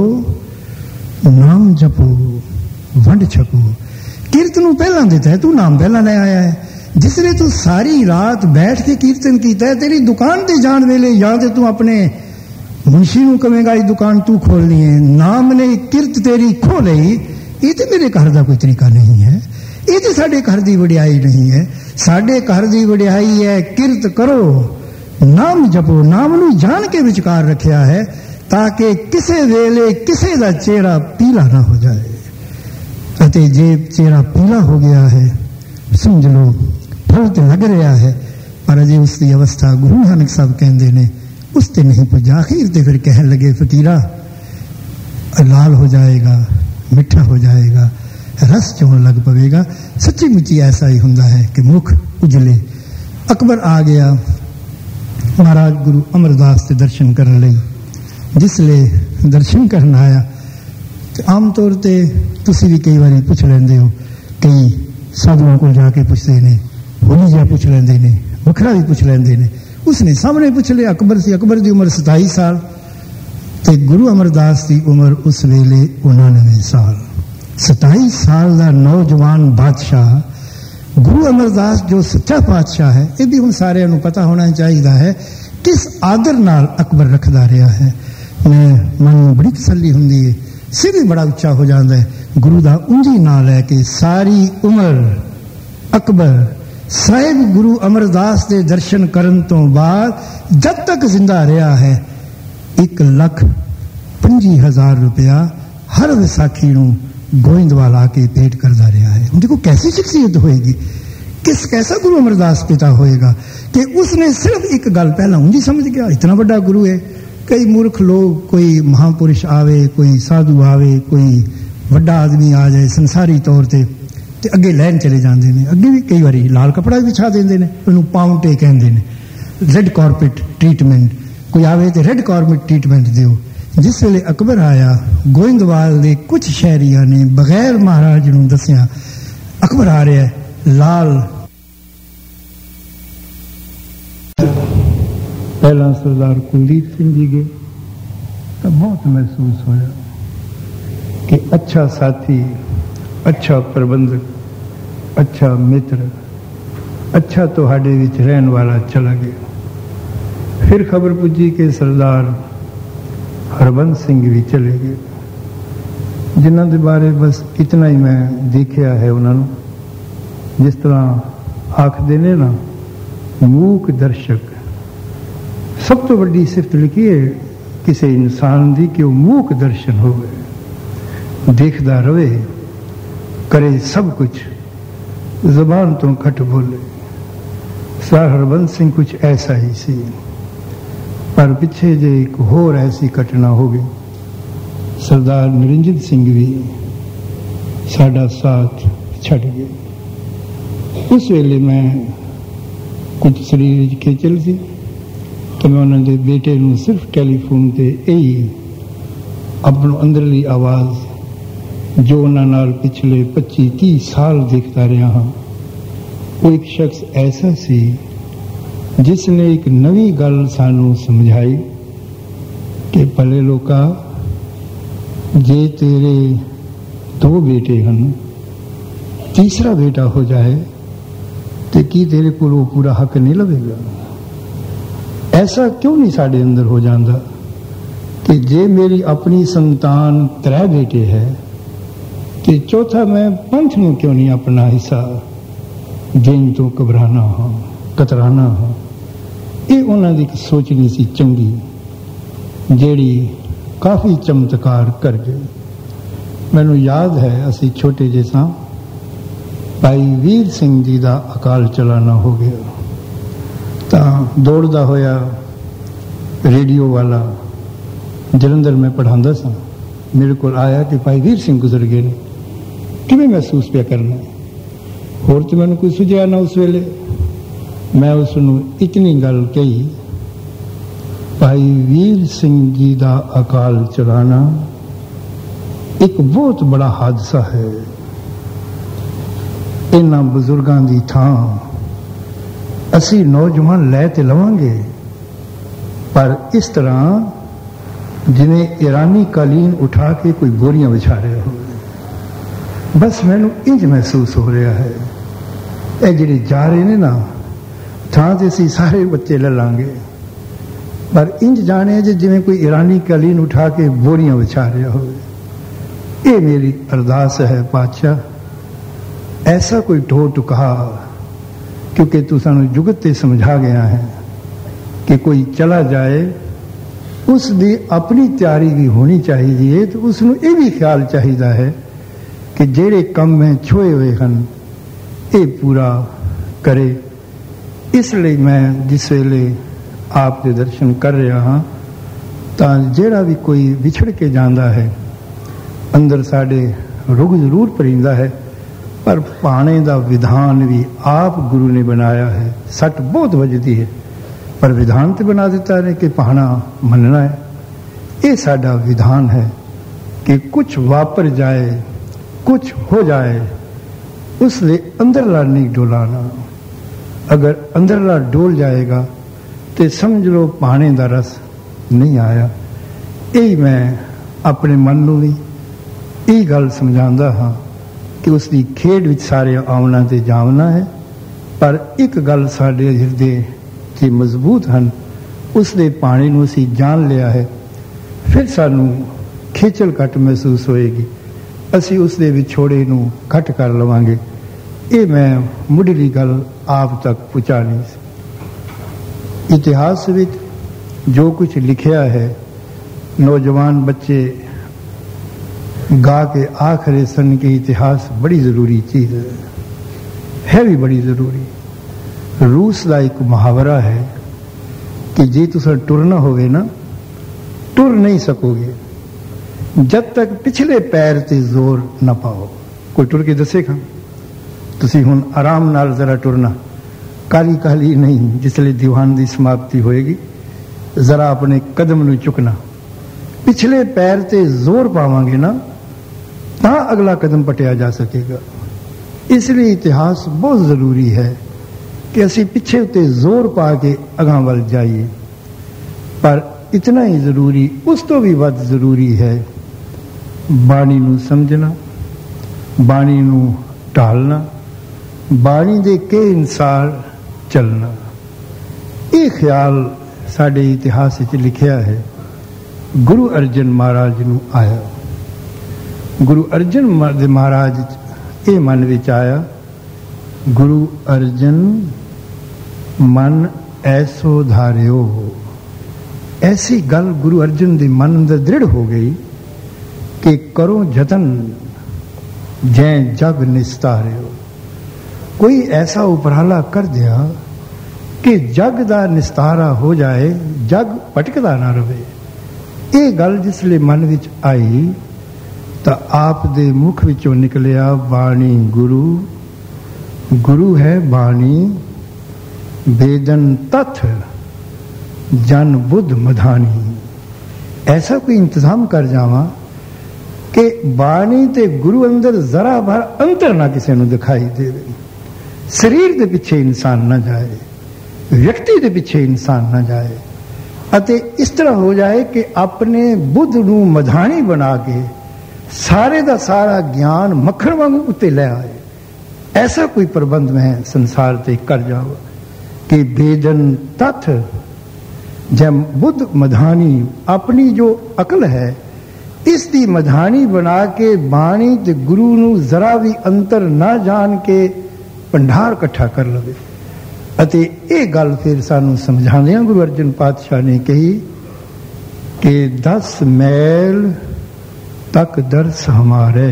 नाम जपो, वंड छको। किरत नूं पहला देता है, तू नाम पहला ले आया है। जिसने तू सारी रात बैठ के कीर्तन किया है, तेरी दुकान ते जान वेले या तो तू अपने मुंशी नूं कहेगा ये दुकान तू खोलनी है, नाम ने किरत तेरी खो लई, ये तो मेरे घर का कोई तरीका नहीं है, ये तो साडे घर की वडियाई नहीं है। साडे घर की वडियाई है किरत करो, नाम जपो। नाम नूं जान के विचकार रखिया है ताकि किसे वेले किसे दा चेहरा पीला ना हो जाए। अते जे चेहरा पीला हो गया है समझ लो फल तो लग रहा है, पर अजे उसकी अवस्था गुरु नानक साहब कहते ने उसते नहीं पुजा। आखिर ते फिर कहन लगे फकीरा लाल हो जाएगा, मिठा हो जाएगा, रस चोन लग पवेगा। सच्ची मुच्ची ऐसा ही होंदा है कि मुख उजले। अकबर आ गया महाराज गुरु अमरदास के दर्शन करने लई। जिसले दर्शन करना आया तो आम तौर पर तुसी भी कई बार पूछ लेंदे हो, कई साधुओं को जाके पूछते ने ਹੋਲੀ ਜਿਹਾ ਪੁੱਛ ਲੈਂਦੇ ਨੇ, ਵੱਖਰਾ ਵੀ ਪੁੱਛ ਲੈਂਦੇ ਨੇ। ਉਸਨੇ ਸਾਹਮਣੇ ਪੁੱਛ ਲਿਆ, ਅਕਬਰ ਸੀ, ਅਕਬਰ ਦੀ ਉਮਰ ਸਤਾਈ ਸਾਲ ਤੇ ਗੁਰੂ ਅਮਰਦਾਸ ਦੀ ਉਮਰ ਉਸ ਵੇਲੇ ਉਨਾਨਵੇਂ ਸਾਲ। ਸਤਾਈ ਸਾਲ ਦਾ ਨੌਜਵਾਨ ਬਾਦਸ਼ਾਹ ਗੁਰੂ ਅਮਰਦਾਸ ਜੋ ਸੱਚਾ ਪਾਤਸ਼ਾਹ ਹੈ, ਇਹ ਵੀ ਹੁਣ ਸਾਰਿਆਂ ਨੂੰ ਪਤਾ ਹੋਣਾ ਚਾਹੀਦਾ ਹੈ ਕਿਸ ਆਦਰ ਨਾਲ ਅਕਬਰ ਰੱਖਦਾ ਰਿਹਾ ਹੈ। ਮੈਂ ਮਨ ਨੂੰ ਬੜੀ ਤਸੱਲੀ ਹੁੰਦੀ ਹੈ, ਸਿਰ ਵੀ ਬੜਾ ਉੱਚਾ ਹੋ ਜਾਂਦਾ ਹੈ ਗੁਰੂ ਦਾ ਉਂਝੀ ਨਾਂ ਲੈ ਕੇ। ਸਾਰੀ ਉਮਰ ਅਕਬਰ ਸਾਹਿਬ ਗੁਰੂ ਅਮਰਦਾਸ ਦੇ ਦਰਸ਼ਨ ਕਰਨ ਤੋਂ ਬਾਅਦ ਜਦ ਤੱਕ ਜ਼ਿੰਦਾ ਰਿਹਾ ਹੈ ਇੱਕ ਲੱਖ ਪੰਜੀ ਹਜ਼ਾਰ ਰੁਪਇਆ ਹਰ ਵਿਸਾਖੀ ਨੂੰ ਗੋਇੰਦਵਾਲ ਆ ਕੇ ਭੇਟ ਕਰਦਾ ਰਿਹਾ ਹੈ। देखो कैसी शख्सियत होएगी, किस कैसा गुरु अमरदास पिता होएगा कि उसने सिर्फ एक गल पहला उंजी समझ गया, इतना बड़ा गुरु है। कई मूर्ख लोग, कोई महापुरुष आवे, कोई साधु आवे, कोई वड्डा आदमी आ जाए संसारी तौर ते ते अगे लैन चले जाते हैं। अगे भी कई बारी लाल कपड़ा भी विछा देंगे ने, उन्होंने पाउंटे कहते हैं, रेड कॉर्पेट ट्रीटमेंट। कोई आवे तो रेड कॉर्पेट ट्रीटमेंट दिओ। जिस वेले अकबर आया, गोइंदवाल के कुछ शहरिया ने बगैर महाराज नूं दसिया अकबर आ रहा है, लाल पहला सरदार कुलदीप सिंह जी गए तो बहुत महसूस होया कि अच्छा साथी, अच्छा प्रबंधक, अच्छा मित्र, अच्छा तुहाडे विच रहन वाला चला गया। फिर खबर पुजी कि सरदार हरबंस सिंह भी चले गए, जिन्हों के बारे बस इतना ही मैं देखा है। उन्होंने जिस तरह आखते ने ना मूक दर्शक, सब तो बड़ी सिफत लिखी है किसी इंसान की कि वह मूक दर्शन हो गए, देखता रहे, करे सब कुछ, जबान तो घट बोले। सर हरबंस सिंह कुछ ऐसा ही सी, पर पिछे जे एक होर ऐसी घटना हो गई। सरदार निरंजित सिंह भी साडा साथ छड़ गए। उस वेले मैं कुछ शरीर खेचल सी तो मैं उन्होंने बेटे नूं सिर्फ टेलीफोन ते यही अपनी अंदरली आवाज़ जो उन्हां नाल पिछले पच्ची तीस साल देखता रहा हाँ, वो एक शख्स ऐसा सी जिसने एक नवी गल सानू समझाई कि भले लोका, जे तेरे दो बेटे हैं, तीसरा बेटा हो जाए तो की तेरे को वो पूरा हक नहीं लवेगा? ऐसा क्यों नहीं साढ़े अंदर हो जाता कि जे मेरी अपनी संतान त्रै बेटे है तो चौथा मैं पंथ में क्यों नहीं अपना हिस्सा देन तो घबराना हाँ, कतराना हाँ। ये उन्होंने एक सोचनी सी चंगी, जेड़ी काफ़ी चमत्कार कर गई। मैनू याद है असी छोटे जैसा भाई वीर सिंह जी का अकाल चलाना हो गया तो दौड़ता होया रेडियो वाला जलंधर में पढ़ांदा सा, मेरे को आया कि भाई वीर सिंह गुजर गए ने, किवें महसूस पिया करना। होर तो मैंने कोई सुझिया ना उस वेले। मैं उसनू इतनी गल कही, भाई वीर सिंह जी का अकाल चलाना एक बहुत बड़ा हादसा है। इन्हां बुजुर्गों की थां असी नौजवान लै ते लवांगे, पर इस तरह जिन्हें ईरानी कालीन उठा के कोई बोरियां बिछा रहे हो। बस मैनू इंज महसूस हो रहा है, ये जिहड़े जा रहे ने ना थां ते असी सारे बच्चे ले लांगे, पर इंज जाने जे जिवें कोई ईरानी कालीन उठा के बोरियां बिछा रहा हो। ये मेरी अरदास है पातशाह, ऐसा कोई ठो टुकहा, क्योंकि तू सानू जुगत ते समझा गया है कि कोई चला जाए उसकी अपनी तैयारी भी होनी चाहिए, तो उसनू ये भी ख्याल चाहिए है कि जेड़े कम में छोए हुए हैं ये पूरा करे। इसलिए मैं जिस वेले आपके दर्शन कर रहा हाँ, तो जेड़ा भी कोई विछड़ के जाता है अंदर साढ़े रुग जरूर परिंदा है, पर पाने का विधान भी आप गुरु ने बनाया है। सट बहुत बजती है, पर विधान तो बना देता है कि पहाना मनना है। ये साडा विधान है कि कुछ वापर जाए, कुछ हो जाए, उसले अंदर नहीं डोलाना। अगर अंदरला डोल जाएगा तो समझ लो पाने का रस नहीं आया। यही मैं अपने मन नूं भी यही गल समझांदा हाँ कि उसकी खेड विच सारे आमना ते जामना है, पर एक गल साडे हिरदे च मजबूत हैं, उसके पानी नूं असीं जान लिया है, फिर सानू खेचल घट महसूस होएगी, असी उसके विछोड़े नूं घट कर लवांगे। ये मैं मुढ़ली गल आप तक पहुँचा नहीं सी। इतिहास विच जो कुछ लिखिया है, नौजवान बच्चे गा के आखिर सन के इतिहास बड़ी ज़रूरी चीज़ है, है भी बड़ी ज़रूरी। रूस का एक मुहावरा है कि जे तुसां टुरना होवे ना, टुर नहीं सकोगे जब तक पिछले पैर ते जोर ना पाओ। कोई टुर के दसेगा, तुसी हुण आराम नाल जरा टुरना, काली काली नहीं, जिसले दीवान की समाप्ति होएगी जरा अपने कदम नूं चुकना, पिछले पैर ते जोर पावांगे ना तां अगला कदम पटिया जा सकेगा। इसलिए इतिहास बहुत ज़रूरी है कि असी पिछे उत्ते जोर पा के अगां वल जाइए, पर इतना ही ज़रूरी, उस तो भी वध ज़रूरी है बाणी नूं समझना, बाणी नूं ढालना, बाणी दे के अनुसार चलना। ये ख्याल साडे इतिहास विच लिखिया है। गुरु अर्जन महाराज नूं आया, गुरु अर्जन महाराज ये मन विच आया, गुरु अर्जन मन ऐसो धारियो। ऐसी गल गुरु अर्जन के मन अंदर दृढ़ हो गई कि करो जतन जै जग निस्तारियो। कोई ऐसा उपराला कर दिया कि जग का निस्तारा हो जाए, जग भटकदा ना रहे। ये गल जिसले मन विच आई तो आप दे मुख विचों निकलिया बाणी गुरु, गुरु है बाणी वेदन तथ जन बुद्ध मधानी। ऐसा कोई इंतजाम कर जावा कि बाणी ते गुरु अंदर जरा भर अंतर ना किसी को दिखाई दे। शरीर के पिछे इंसान ना जाए, व्यक्ति के पिछे इंसान ना जाए, अते इस तरह हो जाए कि अपने बुद्ध नूं मधानी बना के सारे का सारा ज्ञान मक्खन वांगू उत्ते ले आए। ऐसा कोई प्रबंध में संसार ते कर जाओ कि वेदन तथ जब बुद्ध मधानी अपनी जो अकल है इसकी मधानी बना के बाणी ते गुरु नूं जरा भी अंतर ना जान के भंडार इकट्ठा कर लवे। अते ये गल फिर सानू समझांदियां गुरु अर्जन पातशाह ने कही कि दस मैल तक दर्श हमारे,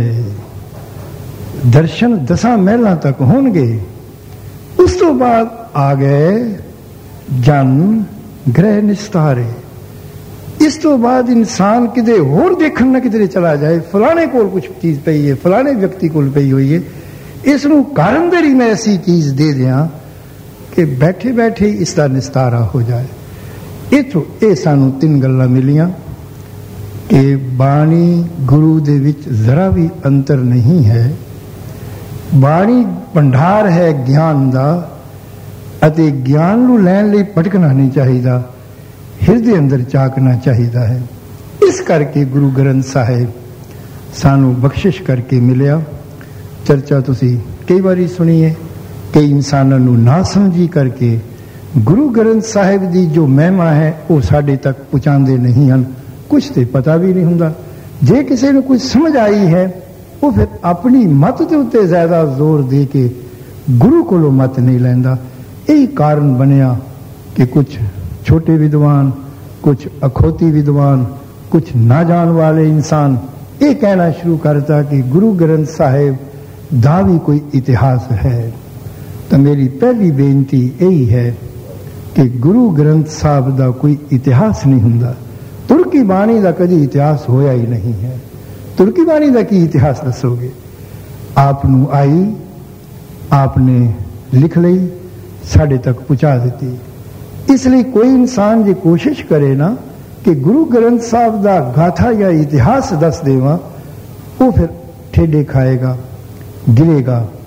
दर्शन दसा महलों तक होंगे। उस तो बाद आ गए जन ग्रह निस्तारे। इस तो बाद इंसान किते होर देखण ना किधरे चला जाए, फलाने कोल कुछ चीज पई है, फलाने व्यक्ति कोल पई हुई है, इसनूं कारणदर ही मैं ऐसी चीज दे दियां कि बैठे बैठे इसका निस्तारा हो जाए। इथों ये सानू तीन गल्लां मिलियां कि बाणी गुरु दे विच जरा भी अंतर नहीं है, बाणी भंडार है ज्ञान दा, अते ज्ञान नूं लैण लई भटकना नहीं चाहिदा, हिरदे अंदर झाकना चाहिदा है। इस करके गुरु ग्रंथ साहिब सानू बख्शिश करके मिलिया। चर्चा तुसी कई बारी सुनी है, कई इंसानों नूं ना समझी करके गुरु ग्रंथ साहिब दी जो महिमा है वो साडे तक पहुँचाते नहीं हैं, कुछ तो पता भी नहीं हुंदा। जे किसी ने कुछ समझ आई है वो फिर अपनी मत के उत्ते ज्यादा जोर दे के गुरु कोलों मत नहीं लैंदा। यही कारण बनिया कि कुछ छोटे विद्वान, कुछ अखोती विद्वान, कुछ ना जान वाले इंसान ये कहना शुरू करता कि गुरु ग्रंथ साहिब दा भी कोई इतिहास है। तो मेरी पहली बेनती यही है कि गुरु ग्रंथ साहिब दा कोई इतिहास नहीं हुंदा। तुर्की बाणी का कभी इतिहास होया ही नहीं है। तुर्की बाणी का की इतिहास दसोगे? आपनू आई, आपने लिख लई, साढ़े तक पहुंचा दी। इसलिए कोई इंसान जो कोशिश करे ना कि गुरु ग्रंथ साहिब का गाथा या इतिहास दस देवा, वो फिर ठेडे खाएगा, गिरेगा,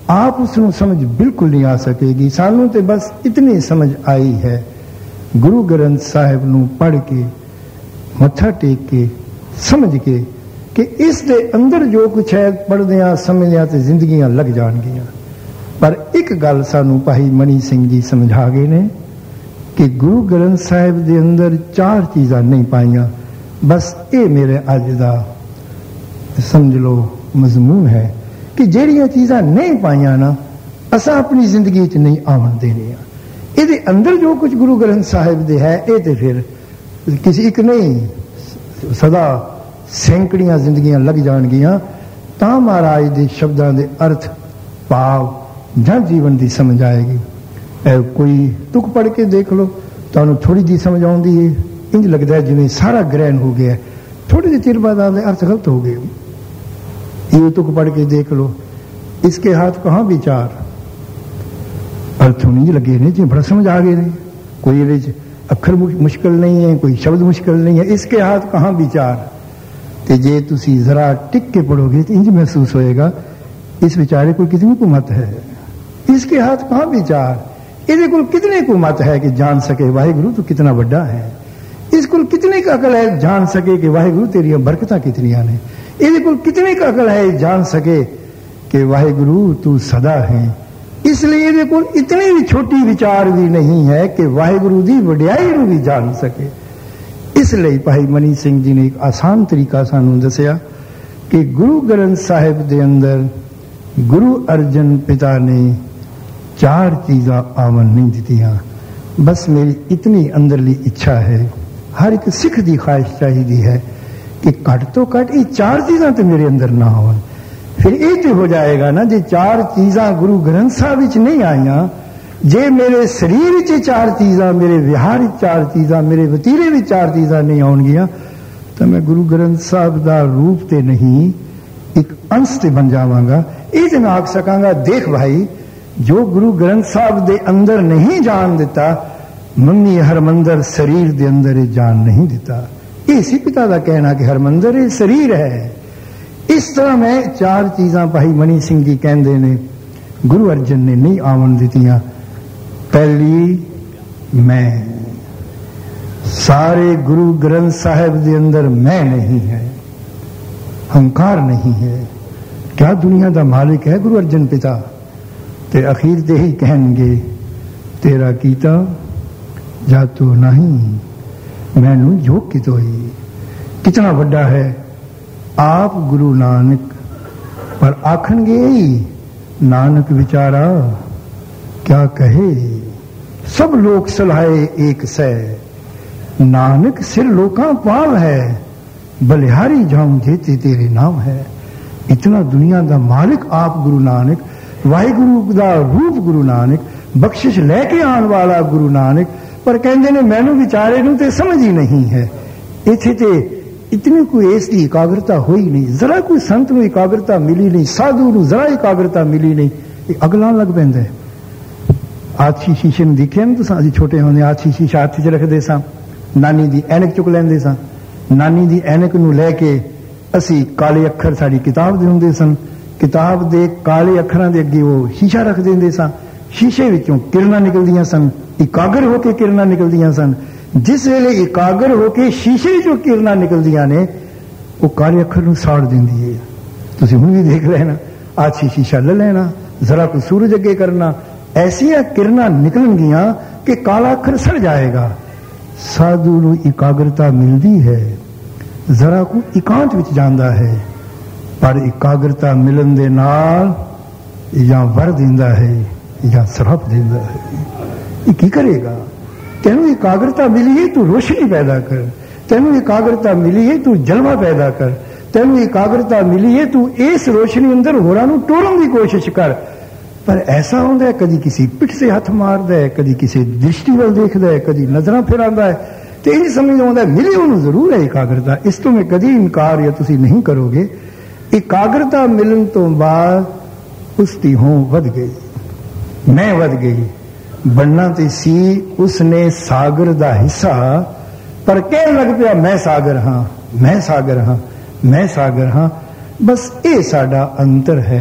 आप उसनों समझ बिल्कुल नहीं आ सकेगी। सानू तो बस इतनी समझ आई है, गुरु ग्रंथ साहिब नूं पढ़ के मत्था टेक के समझ के कि इस दे अंदर जो कुछ है पढ़दियां समझदियां ते जिंदगियां लग जाणगियां। पर एक गल सानू भाई मनी सिंह जी समझा गए ने कि गुरु ग्रंथ साहिब दे अंदर चार चीज़ां नहीं पाइयां। बस ये मेरे अज दा समझ लो मजमून है कि ਜਿਹੜੀਆਂ चीज़ां नहीं पाइयां ना असां अपनी जिंदगी च नहीं आवन देनियां। ਇਹਦੇ अंदर जो कुछ गुरु ग्रंथ साहिब दे है ये तो फिर किसी एक नहीं सदा सैकड़ियां जिंदगियां लग जाणगियां तां महाराज दे शब्दां दे अर्थ भाव जां जीवन की समझ आएगी। कोई तुक पढ़ के देख लो तुहानूं थोड़ी जी समझ आउंदी है, इंज लगता है जिवें सारा ग्रहण हो गया, थोड़े जे चिर बाद आपके अर्थ गलत हो गए। ये तुक पढ़ के देख लो, इसके हाथ कहाँ विचार, अर्थ नहीं लगे ने जी बड़ा समझ आ गए ने, कोई ये अखर मुश्किल नहीं है, कोई शब्द मुश्किल नहीं है, इसके हाथ कहाँ विचार। तो जे तुसी जरा टिक के पढ़ोगे तो इंज महसूस होएगा इस विचारे को कितनी कुमत है, इसके हाथ कहाँ विचार, ये को कितने कुमत है कि जान सके वाहिगुरु तो कितना बड़ा है, इसको कितने का अकल है जान सके कि वाहिगुरु तेरी बरकतां कितनियां ने, ये को कितने का अकल है जान सके कि वाहिगुरु तू सदा है। इसलिए ये को इतनी भी छोटी विचार भी नहीं है कि वाहिगुरु की वडियाई भी जान सके। इसलिए भाई मनी सिंह जी ने एक आसान तरीका सानू दसिया कि गुरु ग्रंथ साहिब के अंदर गुरु अर्जन पिता ने चार चीज़ां आवन नहीं दित्तियां। बस मेरी इतनी अंदरली इच्छा है, हर एक सिख की ख्वाहिश चाहिए है कि घट तो घट ये चार चीज़ां तो मेरे अंदर ना आवन। फिर ये तो हो जाएगा ना जे चार चीज़ां गुरु ग्रंथ साहिब विच नहीं आईयां, जे मेरे शरीर विच चार चीज़ां, मेरे विहार चार चीज़ां, मेरे वतीरे विच चार चीज़ां नहीं आउणगियां तो मैं गुरु ग्रंथ साहिब का रूप ते नहीं एक अंश ते बन जावांगा। ये तो मैं आख सकांगा देख भाई जो गुरु ग्रंथ साहिब दे अंदर नहीं जान दिता, मम्मी हरमंदर शरीर दे अंदर ये जान नहीं दिता। इसी पिता का कहना कि हरमंदर ये शरीर है। इस तरह मैं चार चीज़ां भाई मनी सिंह जी कहते ने गुरु अर्जन ने नहीं आवन दित्तियां। पहली मैं, सारे गुरु ग्रंथ साहिब दे अंदर मैं नहीं है, अहंकार नहीं है। क्या दुनिया का मालिक है गुरु अर्जन पिता? ते अखीर ते ही कहेंगे तेरा कीता जा तो नहीं, मैनू जो कितो ही। कितना बड़ा है आप गुरु नानक, पर आखणगे ही नानक विचारा क्या कहे, सब लोग सलाहे एक सै, नानक सिर लोकां पाव है, बलिहारी जाऊं जेते तेरे नाम है। इतना दुनिया का मालिक आप गुरु नानक, वाहिगुरु का रूप गुरु नानक, बख्शिश लैके आने वाला गुरु नानक, पर कहते ने मैनू विचारे नूं ते समझ ही नहीं है। इत्थे ते इतनी कोई इसकी एकाग्रता हुई नहीं, जरा कोई संत नूं एकाग्रता मिली नहीं, साधु नूं जरा एकाग्रता मिली नहीं, अगला लग पैंदा है। आछी शीशे में दिखे ना तुसां, असीं छोटे होंदे आछी शीशा हत्थ च रखदे सां, नानी दी ऐनक चुक लैंदे सां, नानी दी ऐनक नूं लैके असीं काले अखर साडी किताब दे हुंदे सन, किताब दे काले अखरां दे अगे वो शीशा रख देंदे सां, शीशे विचों किरणां निकलदियां सन, एकाग्र होके किरणां निकलदियां सन। जिस वेले एकाग्र होके शीशे विचों किरणां निकलदियां ने वो काले अखर नूं साड़ दिंदी है। तुसीं हुण भी देख रहे ना, आछी शीशा ले लेना, जरा कोई सूरज अगे करना, ऐसियां किरणां निकलणगियां कि काला अखर सड़ जाएगा। साधु नूं एकाग्रता मिलदी है, जरा को एकांत विच जांदा है, पर एकाग्रता मिलन दे नाल या वर दिंदा है या श्राप दिंदा है। ये की करेगा? तेनू एकाग्रता मिली है तू रोशनी पैदा कर, तेनू एकाग्रता मिली है तू जलवा पैदा कर, तेनू एकाग्रता मिली है तू इस रोशनी अंदर होरां नूं टोरन की कोशिश कर। पर ऐसा होंदा है कदी किसी पिठ से हथ मारदा है, कदी किसी दृष्टि वाल देखदा है, कदी नजरां फिरांदा है, तो ये समझ आउंदा मिली उन्होंने जरूर है एकाग्रता। इस तो मैं कदी इनकार या तुसीं नहीं करोगे। एकाग्रता मिलन तो बाद उसकी हों वध गई, मैं वध गई, बनना तो सी उसने सागर का हिस्सा, पर कह लग पिया मैं सागर हाँ, मैं सागर हाँ, मैं सागर हाँ। बस ये साडा अंतर है।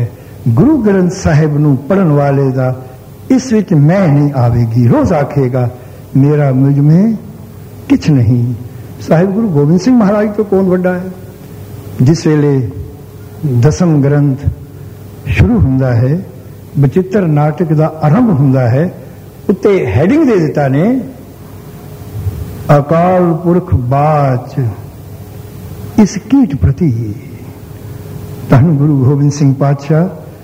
गुरु ग्रंथ साहिब नूं पढ़न वाले दा इस विच मैं नहीं आवेगी। रोज आखेगा मेरा मुझ में किछ नहीं। साहिब गुरु गोबिंद सिंह महाराज तो कौन वड्डा है। जिस वेले दसम ग्रंथ शुरू हुंदा है, बचित्र नाटक दा आरंभ हुंदा है, उत्ते हैडिंग दे दिता ने अकाल पुरख बाच इस कीट प्रति। धन गुरु गोबिंद सिंह पातशाह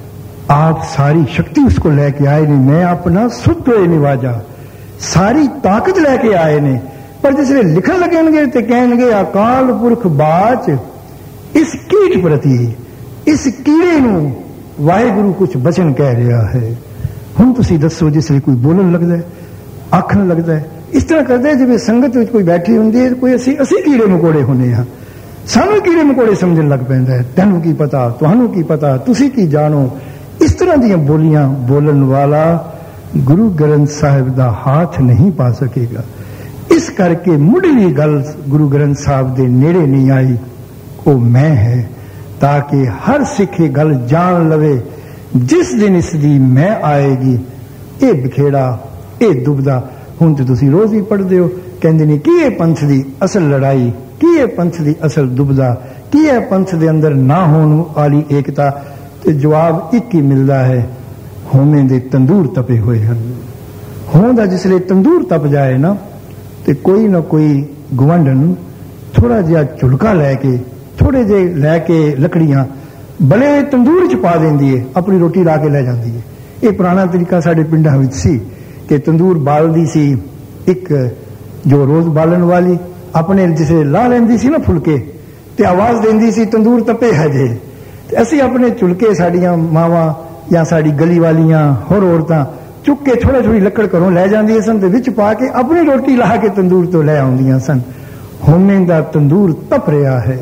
आप सारी शक्ति उसको लेके आए ने। मैं अपना सुत होए निवाजा सारी ताकत लेके आए ने। पर जिसले लिखन लगेंगे तो कहेंगे अकाल पुरख बाच इस कीट प्रति। इस कीड़े नूं वाहिगुरु कुछ बचन कह रहा है। हुण तुसीं दसो जिसले कोई बोलन लगदा है, आखन लगदा है, इस तरह करदे जिवें संगत विच कोई बैठी हुंदी है, कोई असीं असीं कीड़े मकोड़े हुंदे हां। सानू कीड़े मकोड़े समझन लग पैंदा है। तैनू की पता, तुहानू की पता, तुसीं की जानो। इस तरह दीयां बोलियां बोलन वाला गुरु ग्रंथ साहिब दा हाथ नहीं पा सकेगा। इस करके मुढ़ली गल गुरु ग्रंथ साहिब दे नेड़े नहीं आई, वो मैं है, ताकि हर सिख गल जान लवे जिस दिन इसदी मैं आएगी। ये बिखेड़ा ये दुबदा हुण ते तुसीं रोज ही पढ़दे हो। कहंदे ने की पंथ दी असल लड़ाई, की पंथ दी असल दुबदा, की पंथ दे अंदर ना होण वाली एकता। ते जवाब एक ही मिलता है, होमे दे तंदूर तपे हुए हैं। हों दा जिसले तंदूर तप जाए ना, तो कोई ना कोई गवंडन थोड़ा जिहा झुलका लैके, थोड़े जे लैके लकड़ियां भले तंदूर च पा देंदी है, अपनी रोटी ला के लै जाती है। ये पुराना तरीका साडे पिंडां विच सी कि तंदूर बालदी सी एक जो रोज बालन वाली, अपने जिसे ला लेंदी सी ना फुलके ते आवाज देंदी सी तंदूर तपे है जे। असी अपने चुलके साड़ियां मावां या साड़ी गली वालियां होर औरतां चुक के थोड़ी थोड़ी लकड़ घरों लै जांदियां सन ते विच पा के अपनी रोटी ला के तंदूर तो लै आउंदियां सन। होमे दा तंदूर तप रहा है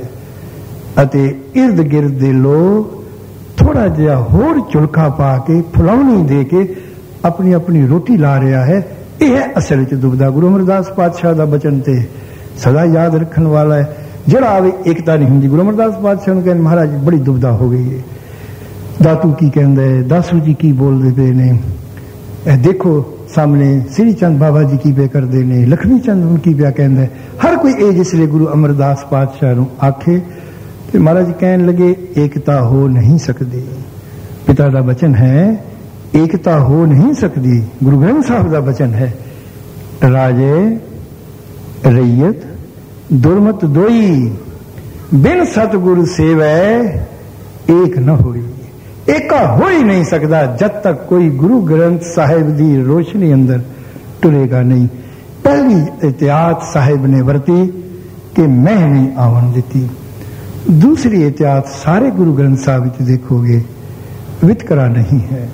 अते इर्द गिर्द दे लोग थोड़ा जिहा होर चुलका पा के फुलावनी दे के अपनी अपनी रोटी ला रहा है। यह असल च दुबदा गुरु अमरदास पातशाह दा बचन ते सदा याद रखने वाला है। जड़ा आवे एकता नहीं होंगी। गुरु अमरदास पातशाह ने कहने महाराज बड़ी दुबदा हो गई है। दातू की कहंदा है, दासू जी की बोलते पे ने, देखो सामने श्री चंद बाबा जी की पे करते ने, लक्ष्मी चंद उनकी पे कहंदा है। हर कोई ए जिसले गुरु अमरदास पातशाह नूं आखे तो महाराज कहन लगे एकता हो नहीं सकती। पिता दा बचन है, एकता हो नहीं सकती। गुरु ग्रंथ साहिब दा बचन है, राजे रैयत दुर्मत दोई बिन सतगुरु सेवै एक न होई। एका हो ही नहीं सकता जब तक कोई गुरु ग्रंथ साहिब दी रोशनी अंदर टुरेगा नहीं। पहली एहतियात साहिब ने वरती कि मैं नहीं आवन देती। दूसरी एहतियात सारे गुरु ग्रंथ साहिब च देखोगे वितकरा नहीं है।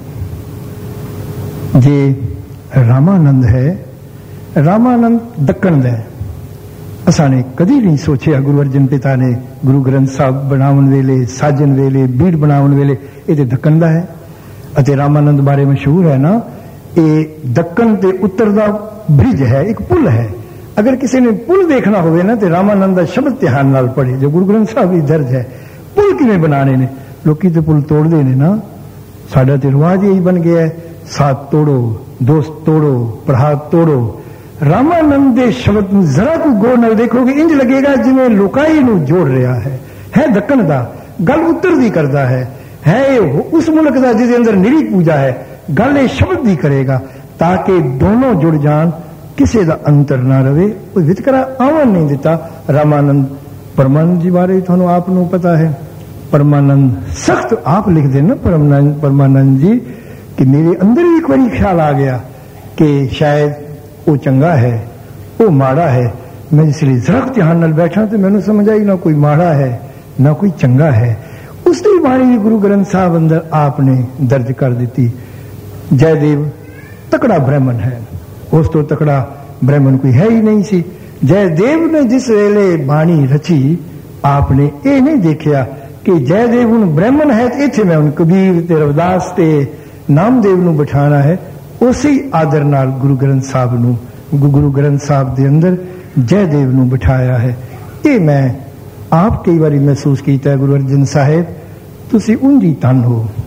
जे रामानंद है, रामानंद दक्कन दा है। असाने कदी नहीं सोचिया गुरु अर्जन पिता ने गुरु ग्रंथ साहिब बनावन वेले, साजन वेले, बीड़ बनावन वेले ये तो दक्कन दा है। अते रामानंद बारे मशहूर है ना, ये दक्कन ते उत्तर दा ब्रिज है, एक पुल है। अगर किसी ने पुल देखना होवे ना तो रामानंद दा शब्द ध्यान नाल पढ़े जो गुरु ग्रंथ साहिब भी दर्ज है। पुल किवें बनाने ने, लोकी तो पुल तोड़ते ने ना। साडा ते रिवाज यही बन गया है, साथ तोड़ो, दोस्त तोड़ो, प्रहात तोड़ो। रामानंद दे शब्द जरा को गौर नाल देखोगे इंज लगेगा जिवें लोकाई नूं जोड़ रहा है। है दक्कन दा, गल उत्तर दी करदा है, है उस मुल्क दा जिसके अंदर निरी पूजा है, गल ये शब्द दी करेगा ताकि दोनों जुड़ जान, किसी दा अंतर ना रहे। कोई वितकरा आवन नहीं दिता। रामानंद परमानंद जी बारे थानू आप नूं पता है। परमानंद सख्त आप लिख देना परमानंद परमानंद जी कि मेरे अंदर भी एक बार ख्याल आ गया कि शायद वो चंगा है, वो माड़ा है। मैं इसलिए जरा ध्यान नाल बैठा तो मैंने समझ आई ना कोई माड़ा है ना कोई चंगा है। उसकी बारे भी गुरु ग्रंथ साहिब अंदर आपने दर्ज कर दी। जयदेव तकड़ा ब्राह्मण है, उस तो तकड़ा ब्राह्मण कोई है ही नहीं सी। जयदेव ने जिस वेले बाणी रची आपने ये नहीं देखा कि जयदेव हूं ब्राह्मण है तो इत्थे मैं हूं कबीर ते रविदास ते नामदेव नूं बिठाना है। उसी आदर नाल गुरु ग्रंथ साहिब नूं गुरु ग्रंथ साहिब दे अंदर जयदेव नूं बिठाया है। ये मैं आप कई बार महसूस किया है। गुरु अर्जन साहिब तुसी उंजी तन हो,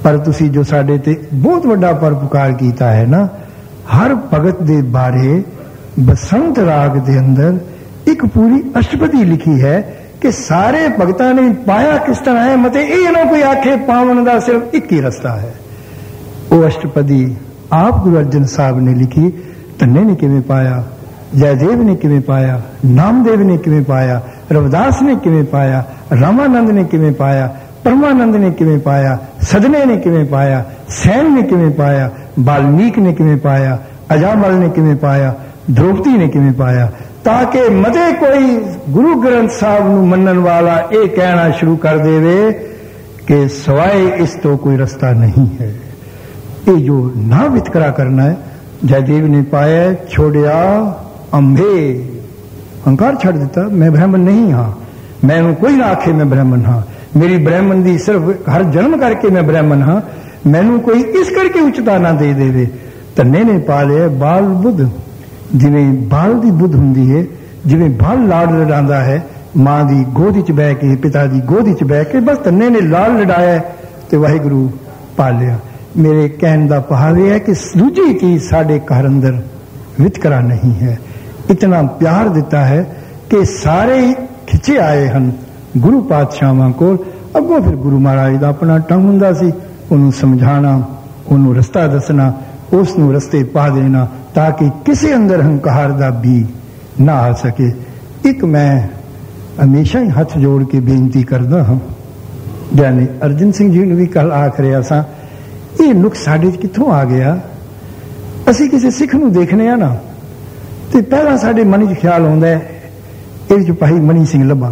पर तुसी जो साडे ते बहुत वड्डा परोपकार कीता है ना, हर भगत दे बारे बसंत राग दे अंदर एक पूरी अष्टपदी लिखी है कि सारे भगतां ने पाया किस तरह है, मते ये ना कोई आखे पावन दा सिर्फ एक ही रास्ता है। वो अष्टपदी आप गुरु अर्जन साहब ने लिखी। धन्ने ने किवें पाया, जयदेव ने किवें पाया, नामदेव ने किवें पाया, रविदास ने किवें पाया, रामानंद ने किवें पाया, परमानंद ने किवें पाया, सदने ने किवें पाया, सैन ने किवें पाया, वाल्मीक ने किवें पाया, अजामल ने किवें पाया, द्रौपदी ने किवें पाया, ताकि मते कोई गुरु ग्रंथ साहब नूं मनन वाला ये कहना शुरू कर देवे कि सवाए इस तो कोई रास्ता नहीं है। ये जो ना वितकरा करना है, जयदेव ने पाया छोड़िया अंबे, अहंकार छड़ दिता, मैं ब्राह्मण नहीं हाँ, मैं कोई ना आखे मैं ब्राह्मण हाँ, मेरी ब्राह्मण दी सिर्फ हर जन्म करके मैं ब्राह्मण हाँ, मैनू कोई इस करके उच्चता ना दे देवे। धन्ने ने पा लिया बाल बुद्ध, जिवें बाल दी बुद्ध हुंदी है, जिवें बाल लाड लड़ांदा है मां दी गोद विच बह के, पिता दी गोद विच बह के, बस धन्ने ने लाल लड़ाया ते वाहिगुरु पा लिया। मेरे कहने का भाव यह है कि दूजी चीज साडे घर अंदर वितकरा नहीं है। इतना प्यार दिता है कि सारे खिंचे आए हैं गुरु पातशाहां कोल। अगों फिर गुरु महाराज का अपना ढंग हुंदा सी, उन्होंने समझाना, उन्होंने रस्ता दसना, उसनूं रस्ते पा देना, ताकि किसी अंदर अहंकार का भी ना आ सके। एक मैं हमेशा ही हथ जोड़ के बेनती करदा हाँ, यानी अर्जन सिंह जी ने भी कल आख रहा सा, ये नुक साडे कित्थों आ गया। असी किसी सिख नूं देखने आ ना, तो पहला साडे मन च ख्याल आउंदा है ये भाई मनी सिंह लभा।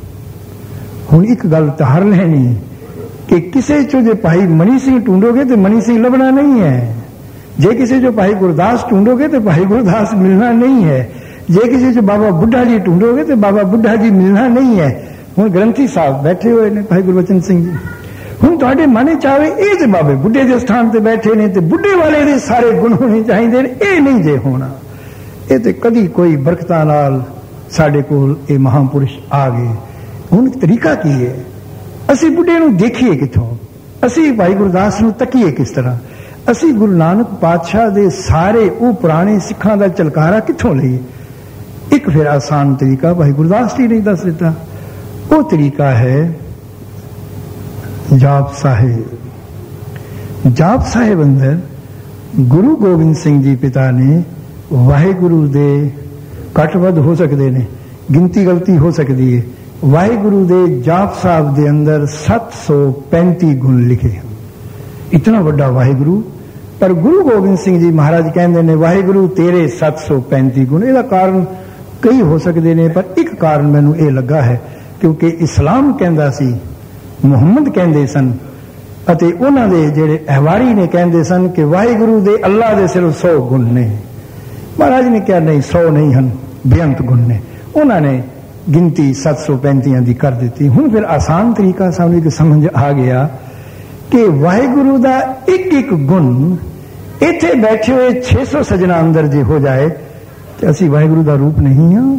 हुण एक गल तो हर लैनी कि किसी चो जो भाई मनी सिंह ढूंढोगे तो मनी सिंह लभना नहीं है, जे किसी जो भाई गुरदास ढूंढोगे तो भाई गुरदास मिलना नहीं है, जे किसी जो बाबा बुढ़ा जी ढूंढोगे तो बाबा बुढ़ा जी मिलना नहीं है। हुण ग्रंथी साहब बैठे हुए ने भाई गुरबचन सिंह जी, हुण तुहाडे मन च आवे ये तो बाबे बुढ़े के स्थान पर बैठे ने, तो बुढ़े वाले दे सारे गुण होने चाहिए, ये नहीं जे होना। ये तो कदी कोई बरकतां नाल साडे कोल ये महापुरुष आ गए। हुण तरीका की है, असी बुढ़े नूं देखीए कित्थों, असी भाई गुरदास नूं तकीए किस तरह, असी गुरु नानक पातशाह दे सारे वो पुराने सिखां दा झलकारा कित्थों लईए। एक फिर आसान तरीका भाई गुरदास जी ने दस दिता, वो तरीका है जाप साहिब। जाप साहिब अंदर गुरु गोबिंद सिंह जी पिता ने वाहिगुरु दे घट वध हो सकते ने, गिनती गलती हो सकती है, वाहिगुरु दे जाप साहब दे अंदर सत्त सौ पैंती गुण लिखे हैं। इतना बड़ा वाहिगुरु, पर गुरु गोबिंद सिंह जी महाराज कहते हैं वाहिगुरु तेरे सत्त सौ पैंती गुण। इसका कारण कई हो सकते हैं, पर एक कारण मैनू ये लगा है क्योंकि इस्लाम कहता सी, मुहम्मद कहते सन, अते उन्हां दे जेड़े अहवारी ने कहते सन कि वाहिगुरु दे अल्लाह दे सिर्फ सौ गुण ने। महाराज ने कहा नहीं, सौ नहीं हैं, बेअंत गुण ने। उन्होंने गिनती सत्त सौ पैंतियां दी कर दी। हुण फिर आसान तरीका सानू एक समझ आ गया कि वाहिगुरु दा एक एक गुण इत्थे बैठे हुए छे सौ सजना अंदर जे हो जाए तो असी वाहिगुरु दा रूप नहीं हाँ।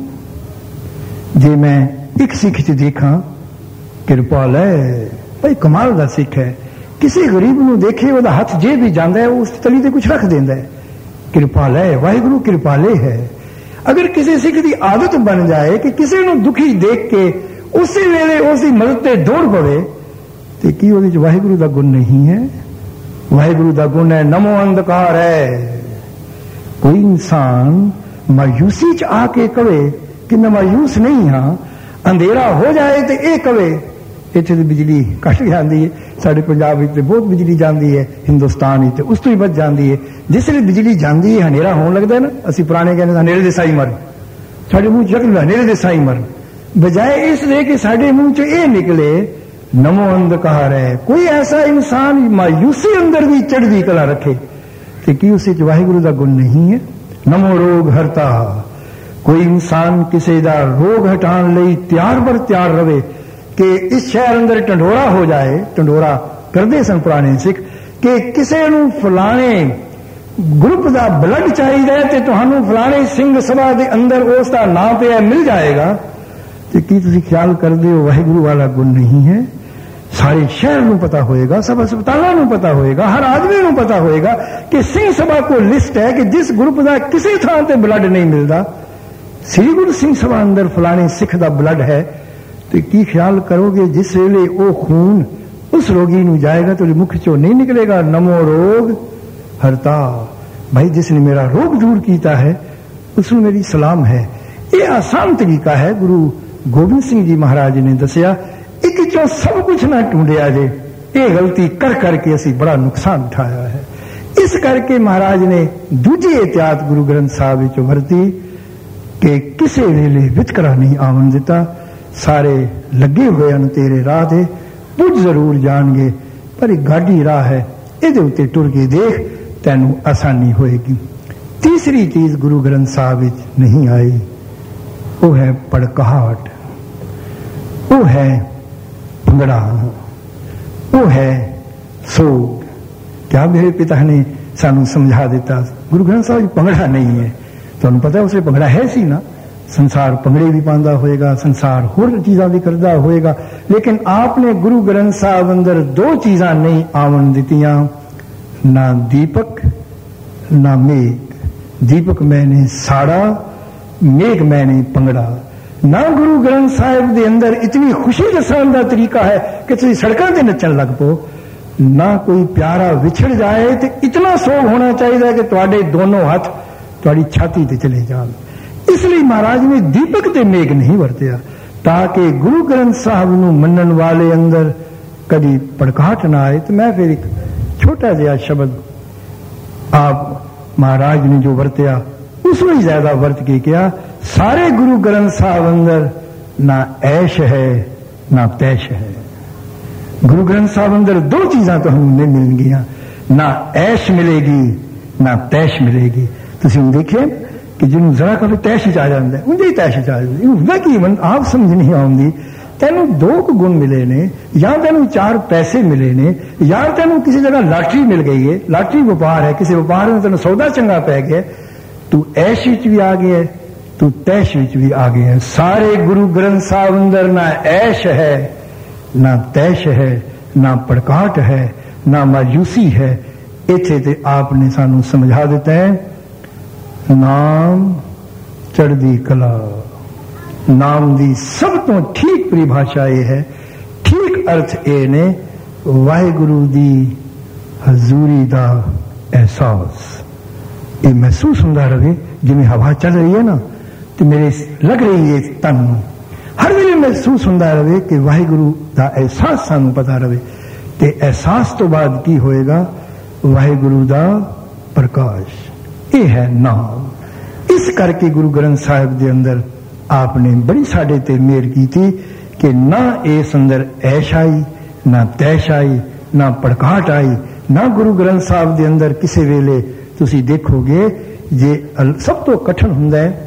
जे मैं एक सिख च देखा कृपाल है भाई, कमाल दा सिख है, किसी गरीब नूं देखे वह हथ जे भी जाता है उस तली ते कुछ रख देंदा है, कृपाल है, वाहिगुरु कृपाले है। अगर किसी सिख की आदत बन जाए कि किसी नूं दुखी देख के उसी वेले उसकी मदद ते दौड़ पवे तो की वो वाहिगुरु का गुण नहीं है। वाहिगुरु का गुण है नमो अंधकार है। कोई इंसान मायूसी च आके कवे कि मैं मायूस नहीं हाँ, अंधेरा हो जाए तो यह कवे। इत्थे तो बिजली घट जाती है, साढ़े पंजाब में बहुत बिजली जाती है, हिंदुस्तान तो उस तो ही बच जाती है। जिसलिए बिजली जाती है हनेरा होने लगता है ना, असी पुराने कहते हनेरे दे साई मर, साढ़े मुंह चक हनेरे दे साई मर, बजाय इसलिए कि साढ़े मुंह च ये निकले नमो अंधकार है। कोई ऐसा इंसान मायूसी अंदर भी चढ़ती कला रखे तो की उस वाहिगुरु का गुण नहीं है। नमो रोग हरता, कोई इंसान किसी का रोग हटाने लई त्यार बर त्यार रहे कि इस शहर अंदर ढंडोरा हो जाए, ढंडोरा करते सन पुराने सिख कि किसी नूं फलाने ग्रुप का ब्लड चाहिए तो तुहानू फलाने सिंह सभा के अंदर उसका नाम पे मिल जाएगा। तो की तुसी ख्याल करते हो वाहिगुरु वाला गुण नहीं है। ਸਾਰੇ ਸ਼ਹਿਰ ਨੂੰ ਪਤਾ ਹੋਏਗਾ, ਸਭ ਹਸਪਤਾਲਾਂ ਨੂੰ ਪਤਾ ਹੋਏਗਾ, ਹਰ ਆਦਮੀ ਨੂੰ ਪਤਾ ਹੋਏਗਾ ਕਿ ਸਿੰਘ ਸਭਾ ਕੋਲ ਲਿਸਟ ਹੈ ਕਿ ਜਿਸ ਗਰੁੱਪ ਦਾ ਕਿਸੇ ਥਾਂ ਤੇ ਬਲੱਡ ਨਹੀਂ ਮਿਲਦਾ, ਸ੍ਰੀ ਗੁਰੂ ਸਿੰਘ ਸਭਾ ਅੰਦਰ ਫਲਾਣੇ ਸਿੱਖ ਦਾ ਬਲੱਡ ਹੈ, ਤੇ ਕੀ ਖਿਆਲ ਕਰੋਗੇ ਜਿਸ ਵੇਲੇ ਉਹ ਖੂਨ ਉਸ ਰੋਗੀ ਨੂੰ ਜਾਏਗਾ तो मुख चो नहीं निकलेगा नमो रोग हरता, भाई जिसने मेरा रोग दूर किया है उसमें मेरी सलाम है। ये आसान तरीका है। गुरु गोबिंद सिंह जी महाराज ने दसिया एक चो सब कुछ ना ढूंढिया जे, ये गलती कर करके असी बड़ा नुकसान उठाया है। इस करके महाराज ने दूजी एहतियात गुरु ग्रंथ साहब विच वरती कि किसी वेले वितकरा नहीं आवन दिता, सारे लगे हुए हैं तेरे राह दे, पुज जरूर जाएंगे पर एक गाड़ी राह है, ये उत्ते टुर के देख तैनू आसानी होएगी। तीसरी चीज गुरु ग्रंथ साहब विच नहीं आई, वो है पड़काहट, वो है भंगड़ा, वो है सोग। क्या मेरे पिता ने सानू समझा दिता, गुरु ग्रंथ साहब भंगड़ा नहीं है, तुहानू पता है उसे भंगड़ा है सी ना, संसार भंगड़े भी पांदा होएगा, संसार होर चीज़ां भी करदा होएगा, लेकिन आपने गुरु ग्रंथ साहब अंदर दो चीज़ां नहीं आवन दितियां, ना दीपक ना मेघ। दीपक मैंने साड़ा, मेघ मैंने भंगड़ा। ना गुरु ग्रंथ साहब दे अंदर इतनी खुशी दसाण दा तरीका है कि तुसीं सड़कां ते नच्चण लग पो, ना कोई प्यारा विछड़ जाए तो इतना सोग होना चाहिए कि तुहाडे दोनों हाथ तुहाडी छाती ते चले जान। इसलिए महाराज ने दीपक ते मेघ नहीं वरतिया, ताकि गुरु ग्रंथ साहब नू मनन वाले अंदर कभी पड़काहट ना आए। तो मैं फिर एक छोटा जिहा शब्द आप महाराज ने जो वरतिया उसमें ही ज्यादा वर्त के किया, सारे गुरु ग्रंथ साहब अंदर ना ऐश है ना तैश है। गुरु ग्रंथ साहब अंदर दो चीज़ां तो हमें नहीं मिलनगियां, ना ऐश मिलेगी ना तैश मिलेगी। तुसीं देखिए कि जिन्होंने जरा कभी तैश च आ जाता है उंदे ही तैश च आ जाती है की मन आप समझ नहीं आती। तेनू दो कु गुण मिले ने, या तेनू चार पैसे मिले ने, या तेनू किसी जगह लॉटरी मिल गई है, लॉटरी व्यापार है, किसी व्यापार में तेन सौदा चंगा पै गया, तू ऐश विच भी आ गया, तू तैश विच भी आ गया। सारे गुरु ग्रंथ साहब अंदर ना ऐश है ना तैश है, ना पड़काहट है ना मायूसी है। इत्थे ते आपने सानू समझा दिता है नाम चढ़दी कला। नाम दी सब तो ठीक परिभाषा यह है, ठीक अर्थ ये ने वाहिगुरु दी हजूरी दा एहसास। ये महसूस होंदा रहे जिवें हवा चल रही है ना, तो मेरे लग रही है तन हर वेले महसूस होंदा रहे कि वाहिगुरु दा एहसास सानू पता रहे। ते एहसास तो बाद की होएगा, वाहिगुरु दा प्रकाश। ये है नाम। इस करके गुरु ग्रंथ साहिब के अंदर आपने बड़ी साढ़े ते मेहर की थी कि ना इस अंदर ऐश आई ना तैश आई ना पड़काहट आई। ना गुरु ग्रंथ साहिब के अंदर किसी वेले तुसी देखोगे जे सब तो कठिन हुंदा है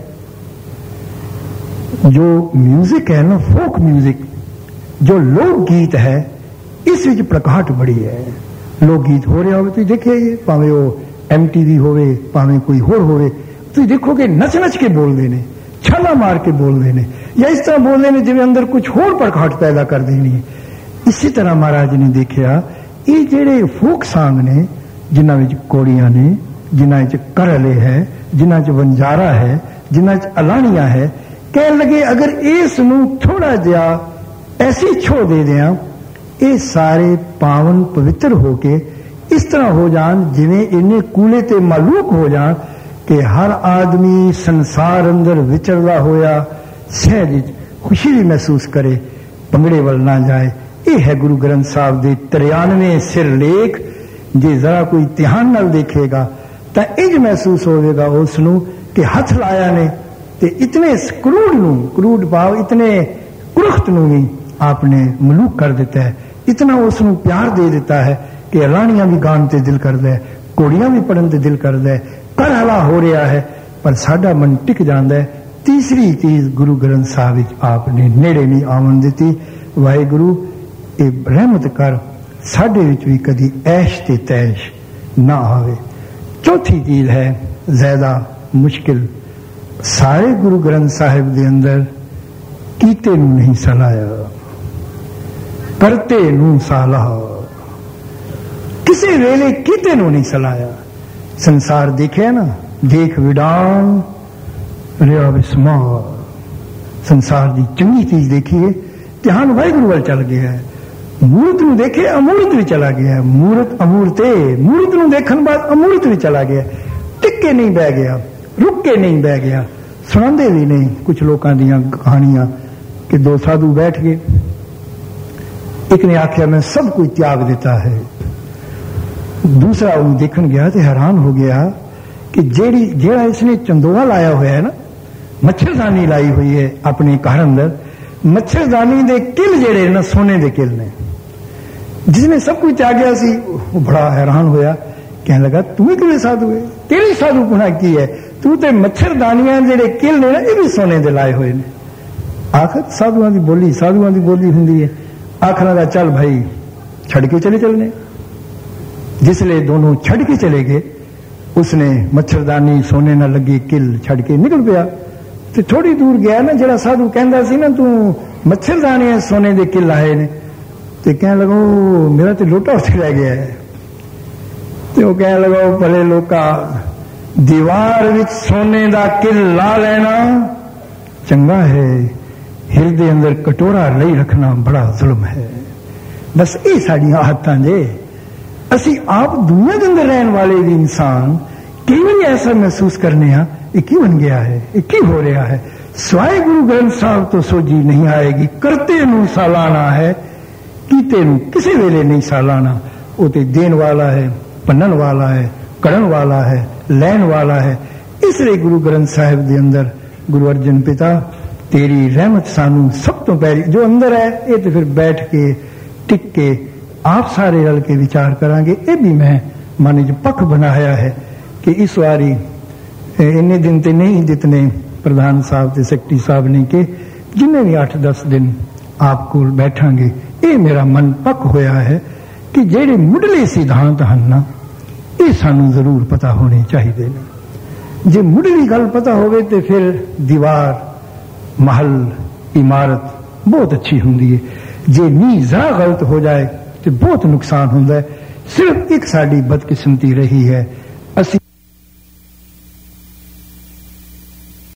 जो म्यूजिक है ना, फोक म्यूजिक जो लोक गीत है, इस विच प्रकाहट बड़ी है। लोक गीत हो रहा हो तो देखिए, भावें वो एम टी वी होवे भावें कोई होर होवे, तो देखोगे नच नच के बोलते ने, छाला मार के बोलते ने, या इस तरह बोलते हैं जिवें अंदर कुछ होर प्रकाहट पैदा कर देनी है। इसी तरह महाराज ने देखा ये जेड़े फोक सांग ने, जिन्हां विच कोड़ियां ने, जिन्हां विच करले है, जिन्हां च वंजारा है, जिन्हां च अलाणियां है, कह लगे अगर इस नूं थोड़ा जिहा ऐसी छो दे दियां, ये सारे पावन पवित्र होके इस तरह हो जान जिवें इन्ने कूले ते मालूक हो जान कि हर आदमी संसार अंदर विचरदा होया सहज खुशी भी महसूस करे, भंगड़े वल ना जाए। ये है गुरु ग्रंथ साहब दे तिरानवे सिरलेख। जे जरा कोई ध्यान नाल देखेगा तो इंज महसूस होगा उसनू कि हथ लाया ने ते इतने क्रूड नू, क्रूड भाव इतने कुरुख्त नू भी आपने मलूक कर देता है, इतना उसनू प्यार दे देता है कि अलाणियां भी गान ते दिल करदा है, कोड़ियां भी पढ़न ते दिल करदा है, कर हला हो रहा है पर साडा मन टिक जांदा है। तीसरी चीज गुरु ग्रंथ साहब विच आपने नेड़े नहीं आवन दिती। वाहिगुरु ए रहमत कर साडे विच भी कदी ऐश ते तैश ना आवे। चौथी चीज है ज्यादा मुश्किल, सारे गुरु ग्रंथ साहिब दे अंदर कीते नूं नहीं सलाया। ਕਰਤੇ ਨੂੰ ਸਲਾਹ, ਕਿਸੇ ਵੇਲੇ ਕੀਤੇ ਨੂੰ ਨਹੀਂ ਸਲਾਇਆ। ਸੰਸਾਰ ਦੇਖਿਆ ਨਾ, ਦੇਖ ਵਿਡਾਨ ਰਿਆ ਵਿਸਮਾਰ, ਸੰਸਾਰ ਦੀ ਚੰਗੀ ਚੀਜ਼ ਦੇਖੀਏ, ਧਿਆਨ ਵਾਹਿਗੁਰੂ ਵੱਲ ਚੱਲ ਗਿਆ ਹੈ। ਮੂਰਤ ਨੂੰ ਦੇਖੇ, ਅਮੂਰਤ ਵੀ ਚਲਾ ਗਿਆ। ਮੂਰਤ ਅਮੂਰਤੇ, ਮੂਰਤ ਨੂੰ ਦੇਖਣ ਬਾਅਦ ਅਮੂਰਤ ਵੀ ਚਲਾ ਗਿਆ। ਟਿਕ ਕੇ ਨਹੀਂ ਬਹਿ ਗਿਆ, ਰੁਕ ਕੇ ਨਹੀਂ ਬਹਿ ਗਿਆ। ਸੁਣਾਉਂਦੇ ਵੀ ਨਹੀਂ ਕੁਝ ਲੋਕਾਂ ਦੀਆਂ ਕਹਾਣੀਆਂ ਕਿ ਦੋ ਸਾਧੂ ਬੈਠ ਗਏ, ਇੱਕ ਨੇ ਆਖਿਆ ਮੈਂ ਸਭ ਕੁਝ ਤਿਆਗ ਦਿੱਤਾ ਹੈ। ਦੂਸਰਾ ਉਹਨੂੰ ਦੇਖਣ ਗਿਆ ਤੇ ਹੈਰਾਨ ਹੋ ਗਿਆ ਕਿ ਜਿਹੜੀ ਜਿਹੜਾ ਇਸਨੇ ਚੰਦੋਆ ਲਾਇਆ ਹੋਇਆ ਹੈ ਨਾ, ਮੱਛਰਦਾਨੀ ਲਾਈ ਹੋਈ ਹੈ ਆਪਣੇ ਘਰ ਅੰਦਰ, ਮੱਛਰਦਾਨੀ ਦੇ ਕਿੱਲ ਜਿਹੜੇ ਨਾ ਸੋਨੇ ਦੇ ਕਿੱਲ ਨੇ। ਜਿਸਨੇ ਸਭ ਕੁਝ ਤਿਆਗਿਆ ਸੀ ਉਹ ਬੜਾ ਹੈਰਾਨ ਹੋਇਆ, ਕਹਿਣ ਲੱਗਾ ਤੂੰ ਵੀ ਕਿਵੇਂ ਸਾਧੂ ਹੈ, ਤੇਰੀ ਸਾਧੂ ਪੁਣਾ ਕੀ ਹੈ, ਤੂੰ ਤੇ ਮੱਛਰਦਾਨੀਆਂ ਜਿਹੜੇ ਕਿੱਲ ਨੇ ਨਾ ਇਹ ਵੀ ਸੋਨੇ ਦੇ ਲਾਏ ਹੋਏ ਨੇ। ਆਖਰ ਸਾਧੂਆਂ ਦੀ ਬੋਲੀ ਸਾਧੂਆਂ ਦੀ ਬੋਲੀ ਹੁੰਦੀ ਹੈ। ਆਖਰਾਂ ਦਾ ਚੱਲ ਭਾਈ ਛੱਡ ਕੇ ਚਲੇ ਚੱਲਨੇ। ਜਿਸਲੇ ਦੋਨੋਂ ਛੱਡ ਕੇ ਚਲੇ ਗਏ, ਉਸਨੇ ਮੱਛਰਦਾਨੀ ਸੋਨੇ ਨਾਲ ਲੱਗੇ ਕਿੱਲ ਛੱਡ ਕੇ ਨਿਕਲ ਪਿਆ। ਤੇ ਥੋੜੀ ਦੂਰ ਗਿਆ ਨਾ, ਜਿਹੜਾ ਸਾਧੂ ਕਹਿੰਦਾ ਸੀ ਨਾ ਤੂੰ ਮੱਛਰਦਾਨੀਆਂ ਸੋਨੇ ਦੇ ਕਿੱਲ ਆਏ ਨੇ, ਤੇ ਕਹਿਣ ਲੱਗਾ ਮੇਰਾ ਤੇ ਲੋਟਾ ਉੱਥੇ ਰਹਿ ਗਿਆ ਹੈ। ਤੇ ਉਹ ਕਹਿਣ ਲੱਗਾ ਭਲੇ ਲੋਕਾ, ਦੀਵਾਰ ਵਿੱਚ ਸੋਨੇ ਦਾ ਕਿੱਲ ਲਾ ਲੈਣਾ ਚੰਗਾ ਹੈ, ਹਿਰਦੇ ਅੰਦਰ ਕਟੋਰਾ ਲਈ ਰੱਖਣਾ ਬੜਾ ਜ਼ੁਲਮ ਹੈ। ਬਸ ਇਹ ਸਾਡੀਆਂ ਆਦਤਾਂ ਜੇ। ਅਸੀਂ ਆਪ ਦੁਨੀਆ ਦੇ ਅੰਦਰ ਰਹਿਣ ਵਾਲੇ ਵੀ ਇਨਸਾਨ ਕਈ ਵਾਰੀ ਐਸਾ ਮਹਿਸੂਸ ਕਰਨੇ ਆ ਇਹ ਕੀ ਬਣ ਗਿਆ ਹੈ, ਇਹ ਕੀ ਹੋ ਰਿਹਾ ਹੈ। ਸਵਾਏ ਗੁਰੂ ਗ੍ਰੰਥ ਸਾਹਿਬ ਤੋਂ ਸੋਝੀ ਨਹੀਂ ਆਏਗੀ। ਕਰਤੇ ਨੂੰ ਸਾਲਾਨਾ ਹੈ, ਕੀਤੇ ਨੂੰ ਕਿਸੇ ਵੇਲੇ ਨਹੀਂ ਸਾਲਾਨਾ। ਉਹ ਤੇ ਦੇਣ ਵਾਲਾ ਹੈ, ਪੰਨਣ ਵਾਲਾ ਹੈ, ਕਰਨ ਵਾਲਾ ਹੈ, ਲੈਣ ਵਾਲਾ ਹੈ। ਇਸ ਲਈ ਗੁਰੂ ਗ੍ਰੰਥ ਸਾਹਿਬ ਦੇ ਅੰਦਰ ਗੁਰੂ ਅਰਜਨ ਪਿਤਾ ਤੇਰੀ ਰਹਿਮਤ ਸਾਨੂੰ ਸਭ ਤੋਂ ਪਹਿਲੀ ਜੋ ਅੰਦਰ ਹੈ, ਇਹ ਤੇ ਫਿਰ ਬੈਠ ਕੇ ਟਿਕ ਕੇ ਆਪ ਸਾਰੇ ਰਲ ਕੇ ਵਿਚਾਰ ਕਰਾਂਗੇ। ਇਹ ਵੀ ਮੈਂ ਮਨ ਚ ਪੱਖ ਬਣਾਇਆ ਹੈ ਕਿ ਇਸ ਵਾਰੀ ਇੰਨੇ ਦਿਨ ਤੇ ਨਹੀਂ ਜਿਤਨੇ ਪ੍ਰਧਾਨ ਸਾਹਿਬ ਤੇ ਸੈਕਟਰੀ ਸਾਹਿਬ ਨੇ ਕਿ ਜਿੰਨੇ ਵੀ ਅੱਠ ਦਸ ਦਿਨ ਆਪ ਕੋਲ ਬੈਠਾਂਗੇ, ਇਹ ਮੇਰਾ ਮਨ ਪੱਕ ਹੋਇਆ ਹੈ ਕਿ ਜਿਹੜੇ ਮੁੱਢਲੇ ਸਿਧਾਂਤ ਹਨ ਨਾ, ਇਹ ਸਾਨੂੰ ਜ਼ਰੂਰ ਪਤਾ ਹੋਣੇ ਚਾਹੀਦੇ ਨੇ। ਜੇ ਮੁੱਢਲੀ ਗੱਲ ਪਤਾ ਹੋਵੇ ਤੇ ਫਿਰ ਦੀਵਾਰ, महल, इमारत बहुत अच्छी होंगी है। जे नी जरा गलत हो जाए तो बहुत नुकसान होता है। सिर्फ एक साड़ी बदकिस्मती रही है, असी